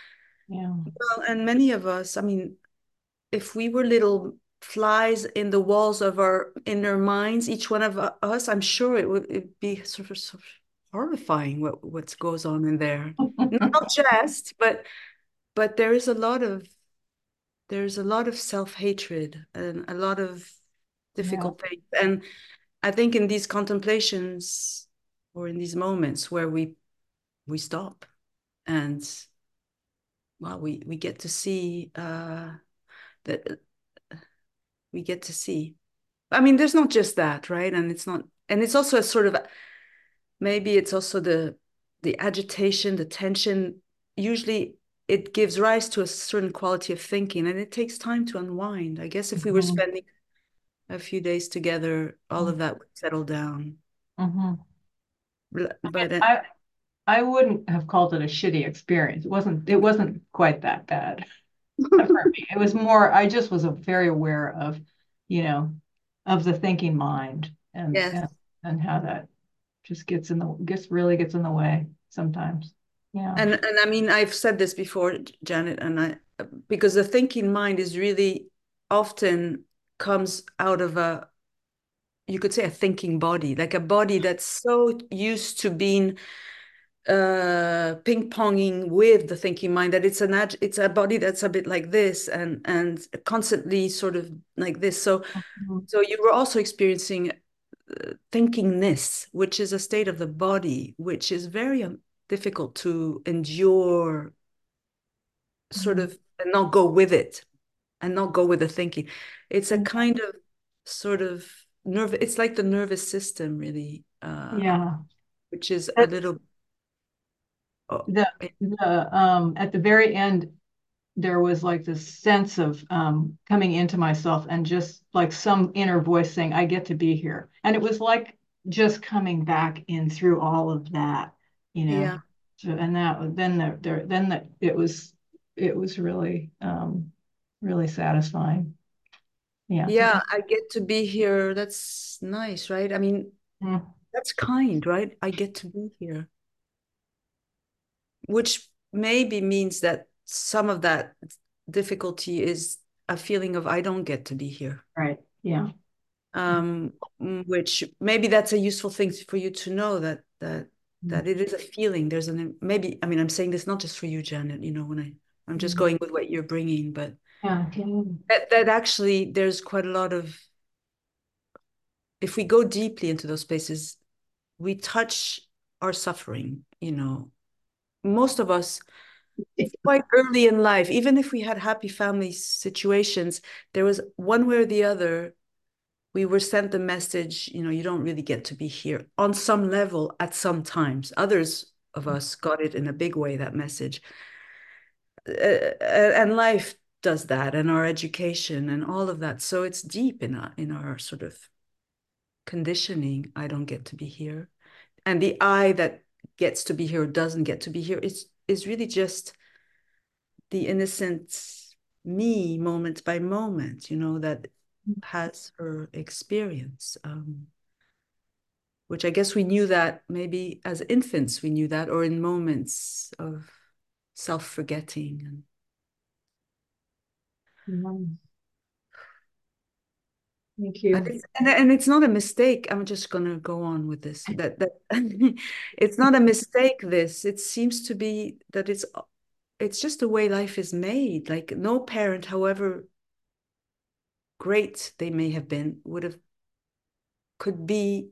[SPEAKER 3] Yeah.
[SPEAKER 1] Well, and many of us, I mean, if we were little flies in the walls of our inner minds, each one of us, I'm sure it would it'd be sort of, sort of horrifying what what goes on in there. Not just, but but there is a lot of there's a lot of self-hatred and a lot of
[SPEAKER 3] Yeah.
[SPEAKER 1] difficult things. And I think in these contemplations or in these moments where we we stop and well we we get to see uh that we get to see. I mean, there's not just that, right? And it's not, and it's also a sort of maybe it's also the the agitation, the tension. Usually it gives rise to a certain quality of thinking and it takes time to unwind. I guess if we were
[SPEAKER 3] Mhm.
[SPEAKER 1] spending a few days together, all of that would settle down.
[SPEAKER 3] Mhm.
[SPEAKER 1] But uh,
[SPEAKER 3] I I wouldn't have called it a shitty experience. It wasn't it wasn't quite that bad for me. It was more, I just was a very aware of, you know, of the thinking mind and
[SPEAKER 1] yes.
[SPEAKER 3] and and how that just gets in the gets really gets in the way sometimes. Yeah.
[SPEAKER 1] And and I mean, I've said this before, Janet, and I because the thinking mind is really often comes out of a you could say a thinking body, like a body that's so used to being uh ping-ponging with the thinking mind that it's an it's a body that's a bit like this and and constantly sort of like this. So
[SPEAKER 3] Mhm.
[SPEAKER 1] so you were also experiencing uh, thinkingness, which is a state of the body, which is very um, difficult to endure, sort
[SPEAKER 3] Mhm.
[SPEAKER 1] of, and not go with it and not go with the thinking. It's a kind of sort of nerve. It's like the nervous system, really, uh,
[SPEAKER 3] Yeah.
[SPEAKER 1] which is a
[SPEAKER 3] That-
[SPEAKER 1] little. Oh,
[SPEAKER 3] The the um at the very end there was like this sense of um coming into myself and just like some inner voice saying, I get to be here. And it was like just coming back in through all of that, you know.
[SPEAKER 1] yeah,
[SPEAKER 3] So and that then there there then that it was it was really um really satisfying. Yeah. To
[SPEAKER 1] yeah.
[SPEAKER 3] come.
[SPEAKER 1] I get to be here. That's nice, right? I mean,
[SPEAKER 3] Mm.
[SPEAKER 1] that's kind, right? I get to be here, which maybe means that some of that difficulty is a feeling of I don't get to be here.
[SPEAKER 3] Right. Yeah.
[SPEAKER 1] Um, mm, which maybe that's a useful thing for you to know that that
[SPEAKER 3] Mm.
[SPEAKER 1] that it is a feeling. There's an maybe. I mean, I'm saying this not just for you, Janet. You know, when I I'm just
[SPEAKER 3] Mm.
[SPEAKER 1] going with what you're bringing, but
[SPEAKER 3] Yeah. Okay.
[SPEAKER 1] that that actually there's quite a lot of. If we go deeply into those places, we touch our suffering. You know, most of us quite early in life, even if we had happy family situations, there was one way or the other we were sent the message, you know, you don't really get to be here on some level at some times. Others of us got it in a big way, that message. Uh, and life does that, and our education and all of that. So it's deep in our, in our sort of conditioning. I don't get to be here. And the I that gets to be here or doesn't get to be here is, is really just the innocent me moment by moment, you know, that has her experience. Um, which I guess we knew that maybe as infants, we knew that, or in moments of self-forgetting. And,
[SPEAKER 3] Mm. Thank
[SPEAKER 1] and,
[SPEAKER 3] you.
[SPEAKER 1] it's, and, and it's not a mistake. I'm just going to go on with this. That that it's not a mistake. This it seems to be that it's it's just the way life is made. Like no parent, however great they may have been, would have could be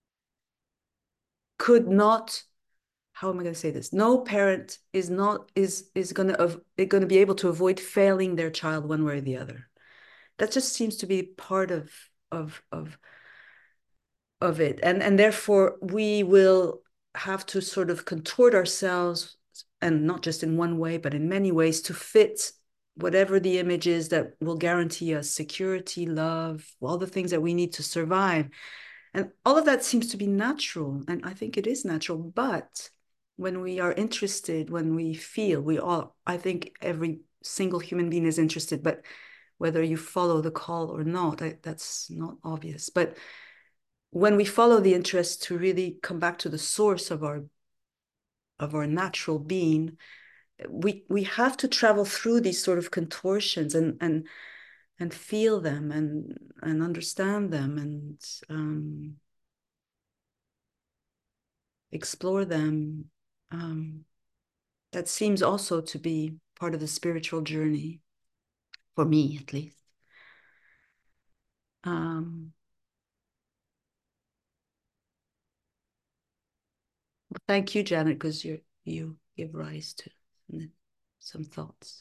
[SPEAKER 1] could not how am I going to say this? No parent is not is is going to going to be able to avoid failing their child one way or the other. That just seems to be part of of of of it, and and therefore we will have to sort of contort ourselves, and not just in one way, but in many ways, to fit whatever the image is that will guarantee us security, love, all the things that we need to survive. And all of that seems to be natural. And I think it is natural. But when we are interested, when we feel, we all, I think every single human being is interested, but whether you follow the call or not, I, that's not obvious. But when we follow the interest to really come back to the source of our of our natural being, we we have to travel through these sort of contortions and and and feel them and and understand them and um, explore them. Um, that seems also to be part of the spiritual journey, for me at least. Um, well, thank you, Janet, because you you give rise to some thoughts.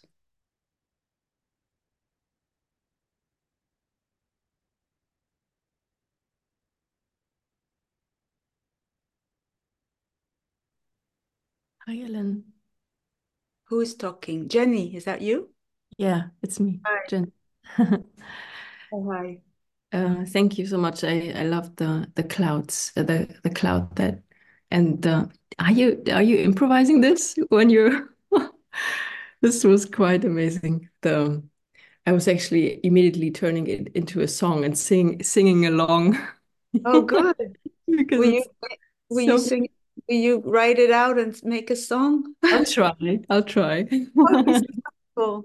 [SPEAKER 4] Hi, Ellen.
[SPEAKER 1] Who is talking? Jenny, is that you?
[SPEAKER 4] Yeah, it's me,
[SPEAKER 1] Hi.
[SPEAKER 4] Jen.
[SPEAKER 1] Oh, hi.
[SPEAKER 4] Uh, thank you so much. I I love the the clouds, uh, the the cloud that, and uh, are you are you improvising this when you're? This was quite amazing. The I was actually immediately turning it into a song and sing singing along
[SPEAKER 1] Oh, good.
[SPEAKER 4] because
[SPEAKER 1] Will you
[SPEAKER 4] it's
[SPEAKER 1] will you
[SPEAKER 4] so.
[SPEAKER 1] sing? Will you write it out and make a song?
[SPEAKER 4] I'll try. I'll try.
[SPEAKER 1] Oh, it's cool.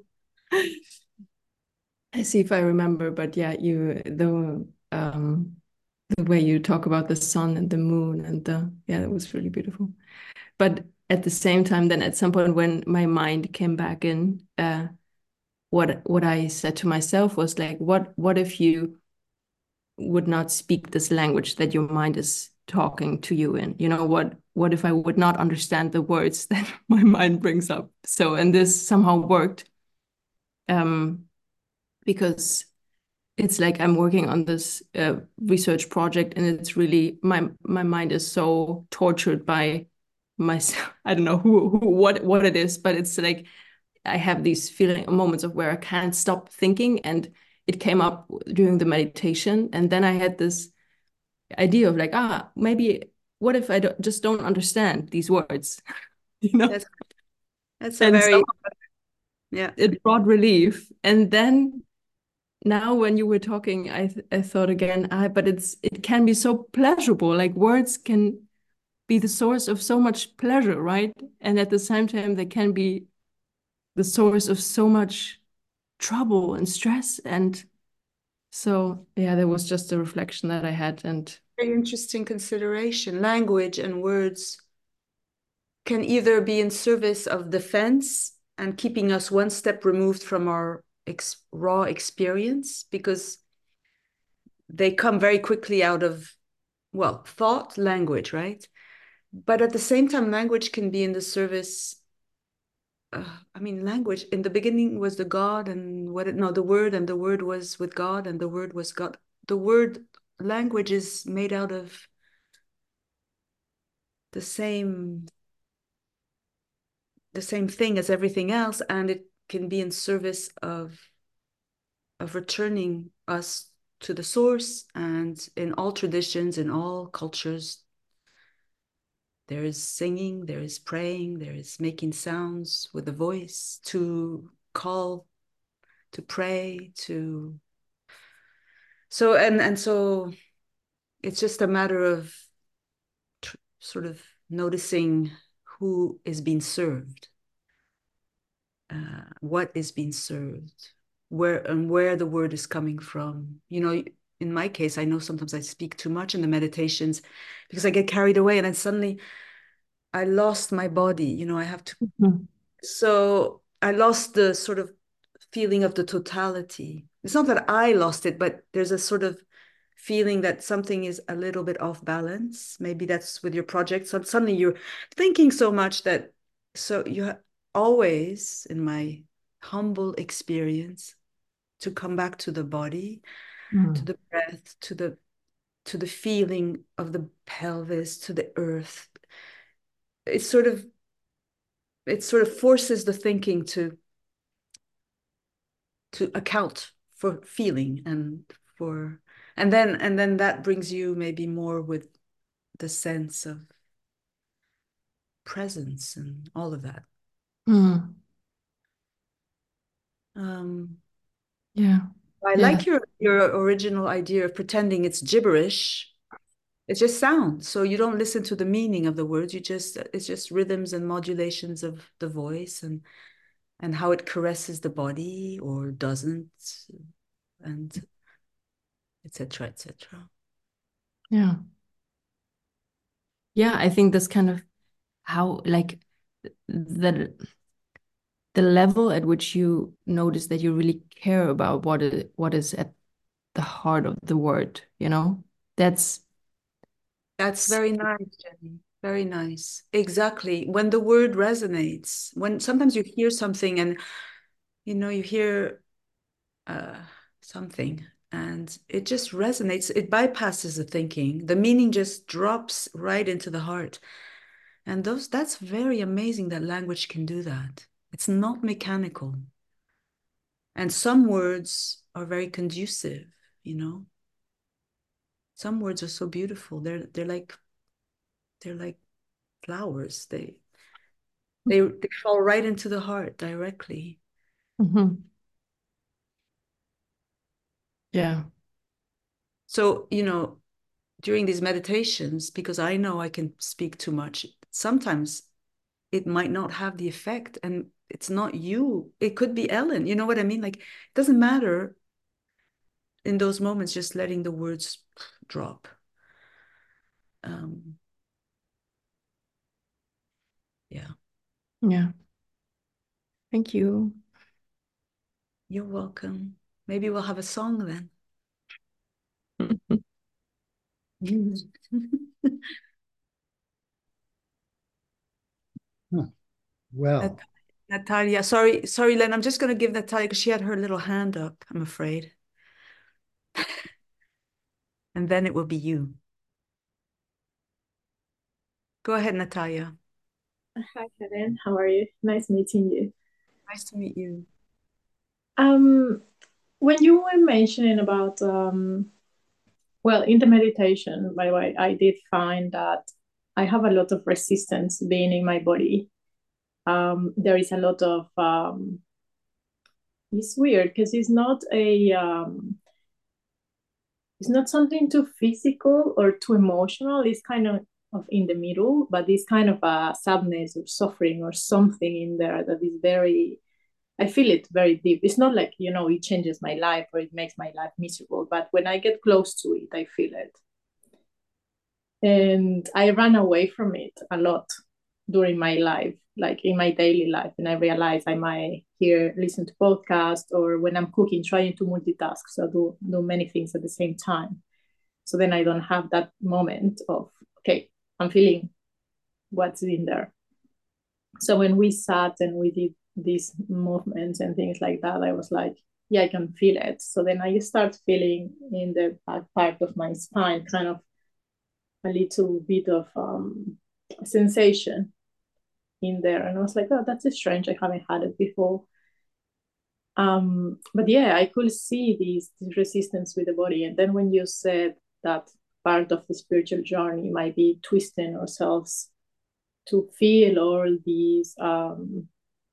[SPEAKER 4] I see if I remember, but yeah, you the um the way you talk about the sun and the moon and the yeah, that was really beautiful. But at the same time, then at some point when my mind came back in, uh, what what I said to myself was like, what what if you would not speak this language that your mind is talking to you in? You know, what what if I would not understand the words that my mind brings up? So, and this somehow worked, um, because it's like I'm working on this uh, research project, and it's really my my mind is so tortured by myself. I don't know who, who what what it is, but it's like I have these feeling moments of where I can't stop thinking, and it came up during the meditation, and then I had this idea of like, ah, maybe what if I don't, just don't understand these words, you know?
[SPEAKER 1] That's that's a
[SPEAKER 4] And so
[SPEAKER 1] very yeah.
[SPEAKER 4] it brought relief, and then now when you were talking, I th I thought again, ah, but it's it can be so pleasurable. Like words can be the source of so much pleasure, right? And at the same time, they can be the source of so much trouble and stress. And so, yeah, there was just a reflection that I had. And
[SPEAKER 1] Very interesting consideration. Language and words can either be in service of defense and keeping us one step removed from our ex raw experience because they come very quickly out of, well, thought, language, right? But at the same time, language can be in the service. Uh, I mean, language in the beginning was the God and what it, no, the word, and the word was with God, and the word was God. The word language is made out of the same the same thing as everything else, and it can be in service of of returning us to the source. And in all traditions, in all cultures, there is singing, there is praying, there is making sounds with the voice to call, to pray, to so and and so it's just a matter of tr- sort of noticing who is being served, uh, what is being served, where and where the word is coming from. You know, in my case, I know sometimes I speak too much in the meditations because I get carried away and then suddenly I lost my body. You know, I have to.
[SPEAKER 4] Mhm.
[SPEAKER 1] So I lost the sort of feeling of the totality. It's not that I lost it, but there's a sort of feeling that something is a little bit off balance. Maybe that's with your project. So suddenly you're thinking so much that, so you ha- always, in my humble experience, to come back to the body, to
[SPEAKER 4] Mm.
[SPEAKER 1] the breath, to the to the feeling of the pelvis, to the earth. It sort of it sort of forces the thinking to to account for feeling and for and then and then that brings you maybe more with the sense of presence and all of that.
[SPEAKER 4] Mm.
[SPEAKER 1] Um,
[SPEAKER 4] Yeah,
[SPEAKER 1] I
[SPEAKER 4] yeah.
[SPEAKER 1] like your your original idea of pretending it's gibberish. It's just sound. So you don't listen to the meaning of the words. You just, it's just rhythms and modulations of the voice and and how it caresses the body or doesn't, and et cetera, et cetera.
[SPEAKER 4] Yeah. Yeah, I think that's kind of how, like, the the level at which you notice that you really care about what is what is at the heart of the word, you know? That's
[SPEAKER 1] That's very nice, Jenny. Very nice. Exactly. When the word resonates, when sometimes you hear something and you know you hear uh, something and it just resonates. It bypasses the thinking. The meaning just drops right into the heart. And those that's very amazing that language can do that. It's not mechanical. And some words are very conducive, you know. Some words are so beautiful. They're they're like they're like flowers. They they they fall right into the heart directly.
[SPEAKER 4] Mhm. Yeah.
[SPEAKER 1] So, you know, during these meditations, because I know I can speak too much, sometimes it might not have the effect and it's not you. It could be Ellen. You know what I mean? Like, it doesn't matter in those moments, just letting the words drop. Um, yeah.
[SPEAKER 4] Yeah. Thank you.
[SPEAKER 1] You're welcome. Maybe we'll have a song then.
[SPEAKER 5] Huh. Well,
[SPEAKER 1] Nat- Natalia, sorry, sorry, Len. I'm just going to give Natalia because she had her little hand up, I'm afraid. And then it will be you. Go ahead, Natalia.
[SPEAKER 6] Hi, Kevin. How are you? Nice meeting you.
[SPEAKER 1] Nice to meet you.
[SPEAKER 6] Um, when you were mentioning about, um, well, in the meditation, by the way, I did find that I have a lot of resistance being in my body. Um, there is a lot of, um, it's weird because it's not a, um, it's not something too physical or too emotional. It's kind of, of in the middle, but it's kind of a sadness or suffering or something in there that is very, I feel it very deep. It's not like, you know, it changes my life or it makes my life miserable, but when I get close to it, I feel it. And I ran away from it a lot during my life, like in my daily life. And I realized I might hear, listen to podcasts, or when I'm cooking, trying to multitask. So do, do many things at the same time. So then I don't have that moment of, okay, I'm feeling what's in there. So when we sat and we did these movements and things like that, I was like, yeah, I can feel it. So then I start feeling in the back part of my spine kind of a little bit of um, sensation in there. And I was like, oh, that's strange. I haven't had it before. Um, but yeah, I could see these, this resistance with the body. And then when you said that part of the spiritual journey might be twisting ourselves to feel all these um,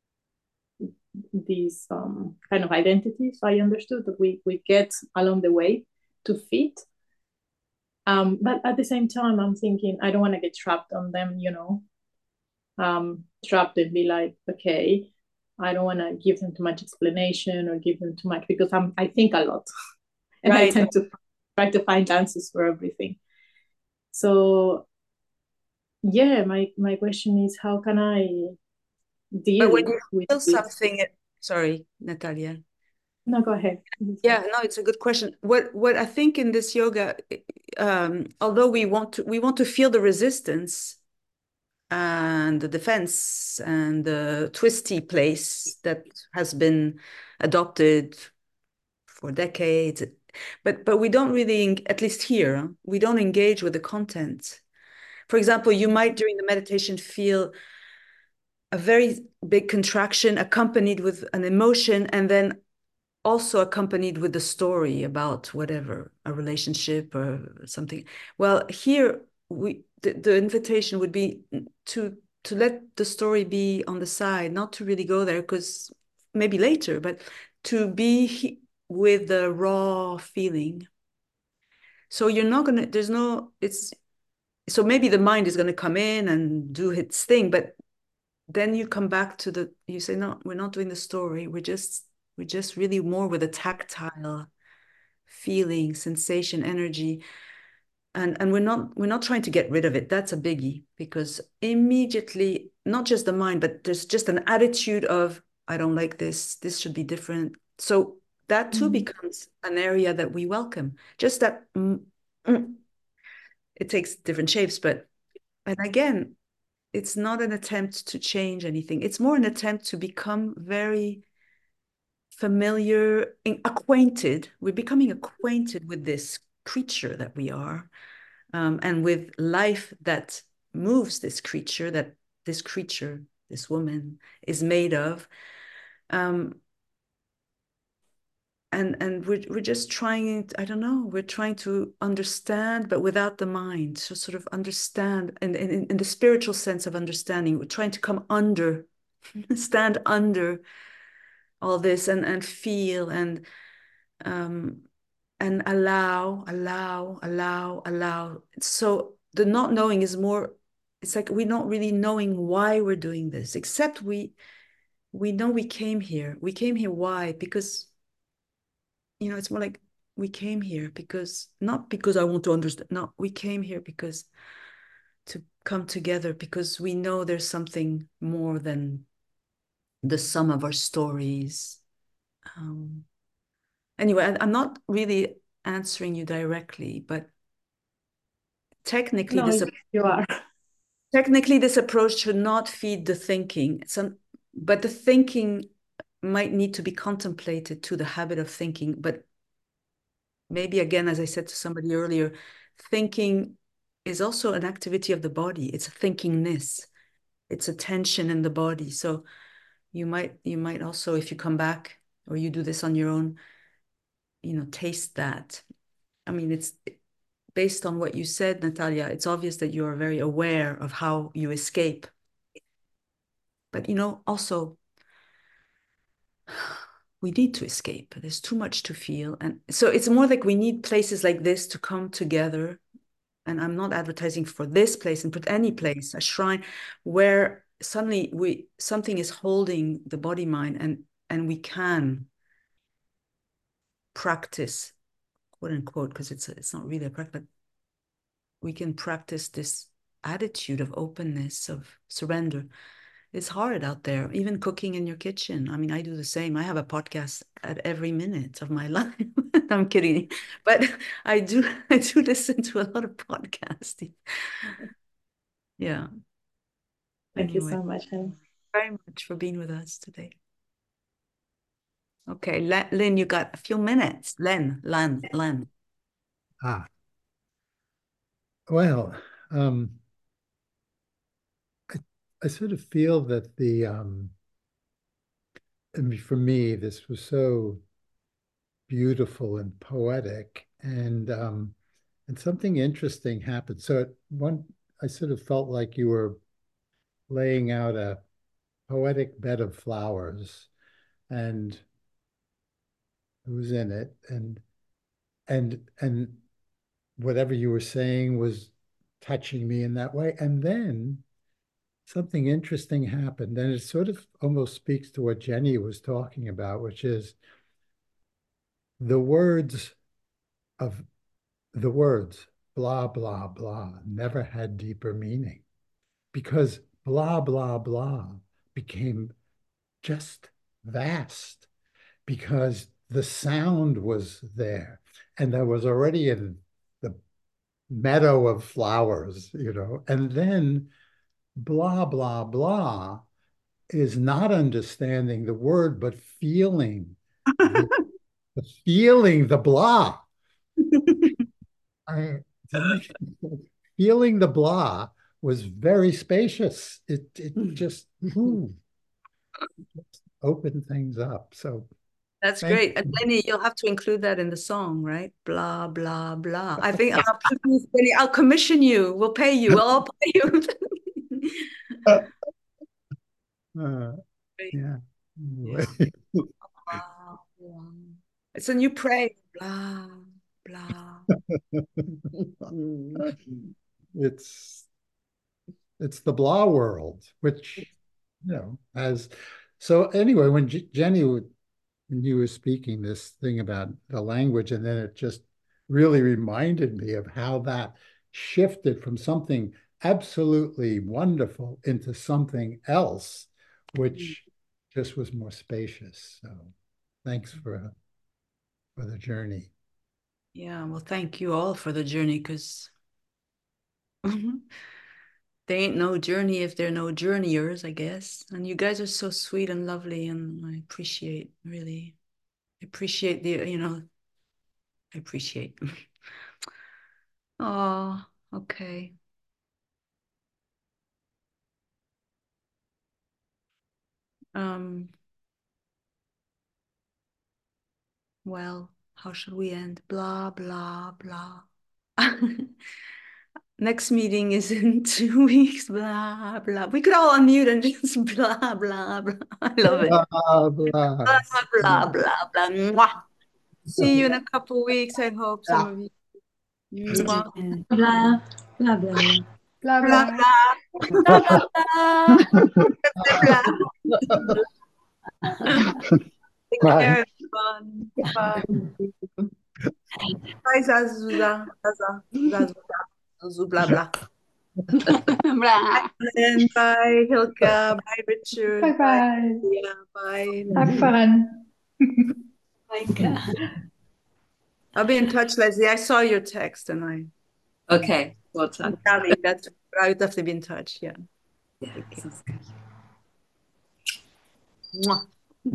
[SPEAKER 6] these um, kind of identities, I understood that we we get along the way to fit. Um, but at the same time, I'm thinking I don't want to get trapped on them, you know, um, trapped and be like, okay, I don't want to give them too much explanation or give them too much because I'm I think a lot, and I
[SPEAKER 1] Right.
[SPEAKER 6] tend to try to find answers for everything. So yeah, my my question is, how can I
[SPEAKER 1] But
[SPEAKER 6] deal
[SPEAKER 1] when you
[SPEAKER 6] with
[SPEAKER 1] feel
[SPEAKER 6] this?
[SPEAKER 1] something, sorry, Natalia.
[SPEAKER 6] No, go ahead.
[SPEAKER 1] Yeah, no, it's a good question. What what I think in this yoga, um, although we want to we want to feel the resistance and the defense and the twisty place that has been adopted for decades, but but we don't really, at least here, we don't engage with the content. For example, you might during the meditation feel a very big contraction accompanied with an emotion and then also accompanied with the story about whatever, a relationship or something. Well, here we the, the invitation would be to to let the story be on the side, not to really go there because maybe later, but to be with the raw feeling. So you're not gonna, there's no, it's so maybe the mind is going to come in and do its thing, but then you come back to the, you say, no, we're not doing the story. We're just, we're just really more with a tactile feeling, sensation, energy. And, and we're not, we're not trying to get rid of it. That's a biggie, because immediately, not just the mind, but there's just an attitude of, I don't like this, this should be different. So that too mm-hmm. becomes an area that we welcome. Just that mm, mm, it takes different shapes, but, and again, it's not an attempt to change anything. It's more an attempt to become very familiar, acquainted. We're becoming acquainted with this creature that we are, um, and with life that moves this creature, that this creature, this woman, is made of. Um, and and we're, we're just trying, I don't know, we're trying to understand, but without the mind, to sort of understand, and in, in the spiritual sense of understanding, we're trying to come under, stand under all this, and, and feel, and um, and allow, allow, allow, allow. So the not knowing is more, it's like we're not really knowing why we're doing this, except we, we know we came here. We came here, why? Because, you know, it's more like we came here because, not because I want to understand, no, we came here because to come together, because we know there's something more than the sum of our stories. Um, anyway, I, I'm not really answering you directly, but technically,
[SPEAKER 6] no,
[SPEAKER 1] this
[SPEAKER 6] you are.
[SPEAKER 1] Technically, this approach should not feed the thinking. Some, but the thinking might need to be contemplated to the habit of thinking. But maybe again, as I said to somebody earlier, thinking is also an activity of the body. It's a thinkingness. It's a tension in the body. So you might you might also, if you come back or you do this on your own, you know, taste that. I mean, it's based on what you said, Natalia, it's obvious that you are very aware of how you escape. But, you know, also, we need to escape. There's too much to feel. And so it's more like we need places like this to come together. And I'm not advertising for this place, and put any place, a shrine, where suddenly we something is holding the body mind, and, and we can practice, quote unquote, because it's, it's not really a practice, but we can practice this attitude of openness, of surrender. It's hard out there, even cooking in your kitchen. I mean, I do the same. I have a podcast at every minute of my life. I'm kidding. But I do I do listen to a lot of podcasts. Yeah.
[SPEAKER 6] Thank
[SPEAKER 1] Anyway,
[SPEAKER 6] you so much, Helen.
[SPEAKER 1] Very much for being with us today. Okay, Lynn, you got a few minutes. Len, Len, Len.
[SPEAKER 5] Ah. Well, um, I, I sort of feel that the, um, I mean, for me, this was so beautiful and poetic, and um, and something interesting happened. So at one, I sort of felt like you were laying out a poetic bed of flowers, and it was in it, and and and whatever you were saying was touching me in that way. And then something interesting happened, and it sort of almost speaks to what Jenny was talking about, which is the words of the words blah, blah, blah never had deeper meaning, because blah, blah, blah became just vast, because the sound was there, and there was already in the meadow of flowers, you know, and then blah, blah, blah is not understanding the word, but feeling the, the feeling the blah. I, feeling the blah was very spacious. It it just ooh, opened things up. So
[SPEAKER 1] that's great. And Lenny, you'll have to include that in the song, right? Blah, blah, blah. I think I'll, Lenny, I'll commission you. We'll pay you. We'll all pay you.
[SPEAKER 5] uh, uh, yeah.
[SPEAKER 1] Yeah. Blah, blah. It's a new prayer. Blah, blah.
[SPEAKER 5] it's it's the blah world, which, you know, has. So anyway, when J Jenny, when you were speaking this thing about the language, and then it just really reminded me of how that shifted from something absolutely wonderful into something else, which just was more spacious. So thanks for for the journey.
[SPEAKER 1] Yeah, well, thank you all for the journey, because there ain't no journey if there are no journeyers, I guess. And you guys are so sweet and lovely, and I appreciate, really appreciate the, you know, I appreciate. Oh, okay. Um, well, how should we end? Blah, blah, blah. Next meeting is in two weeks. Blah, blah. We could all unmute and just blah, blah, blah. I love it.
[SPEAKER 5] Blah, blah.
[SPEAKER 1] Blah, blah, blah, blah. Mwah. See you in a couple weeks, I hope, some of you. Mwah.
[SPEAKER 2] Blah, blah, blah.
[SPEAKER 6] Blah,
[SPEAKER 1] Blah,
[SPEAKER 6] blah.
[SPEAKER 1] blah. Blah, blah, blah. Take
[SPEAKER 5] Bye.
[SPEAKER 1] care, everyone. Bye. Bye, Zazuza. Zaza. Zazuza. Zuzu, blah, blah. Bye, Ellen. Bye, Hilka. Bye, Richard.
[SPEAKER 6] Bye bye.
[SPEAKER 1] Yeah, bye.
[SPEAKER 6] Have fun.
[SPEAKER 1] Bye. I'll be in touch, Leslie. I saw your text and I.
[SPEAKER 7] Okay, we'll talk.
[SPEAKER 1] Gabby, that's, I would definitely be in touch. Yeah.
[SPEAKER 7] Yeah, sounds good.
[SPEAKER 1] Mwah.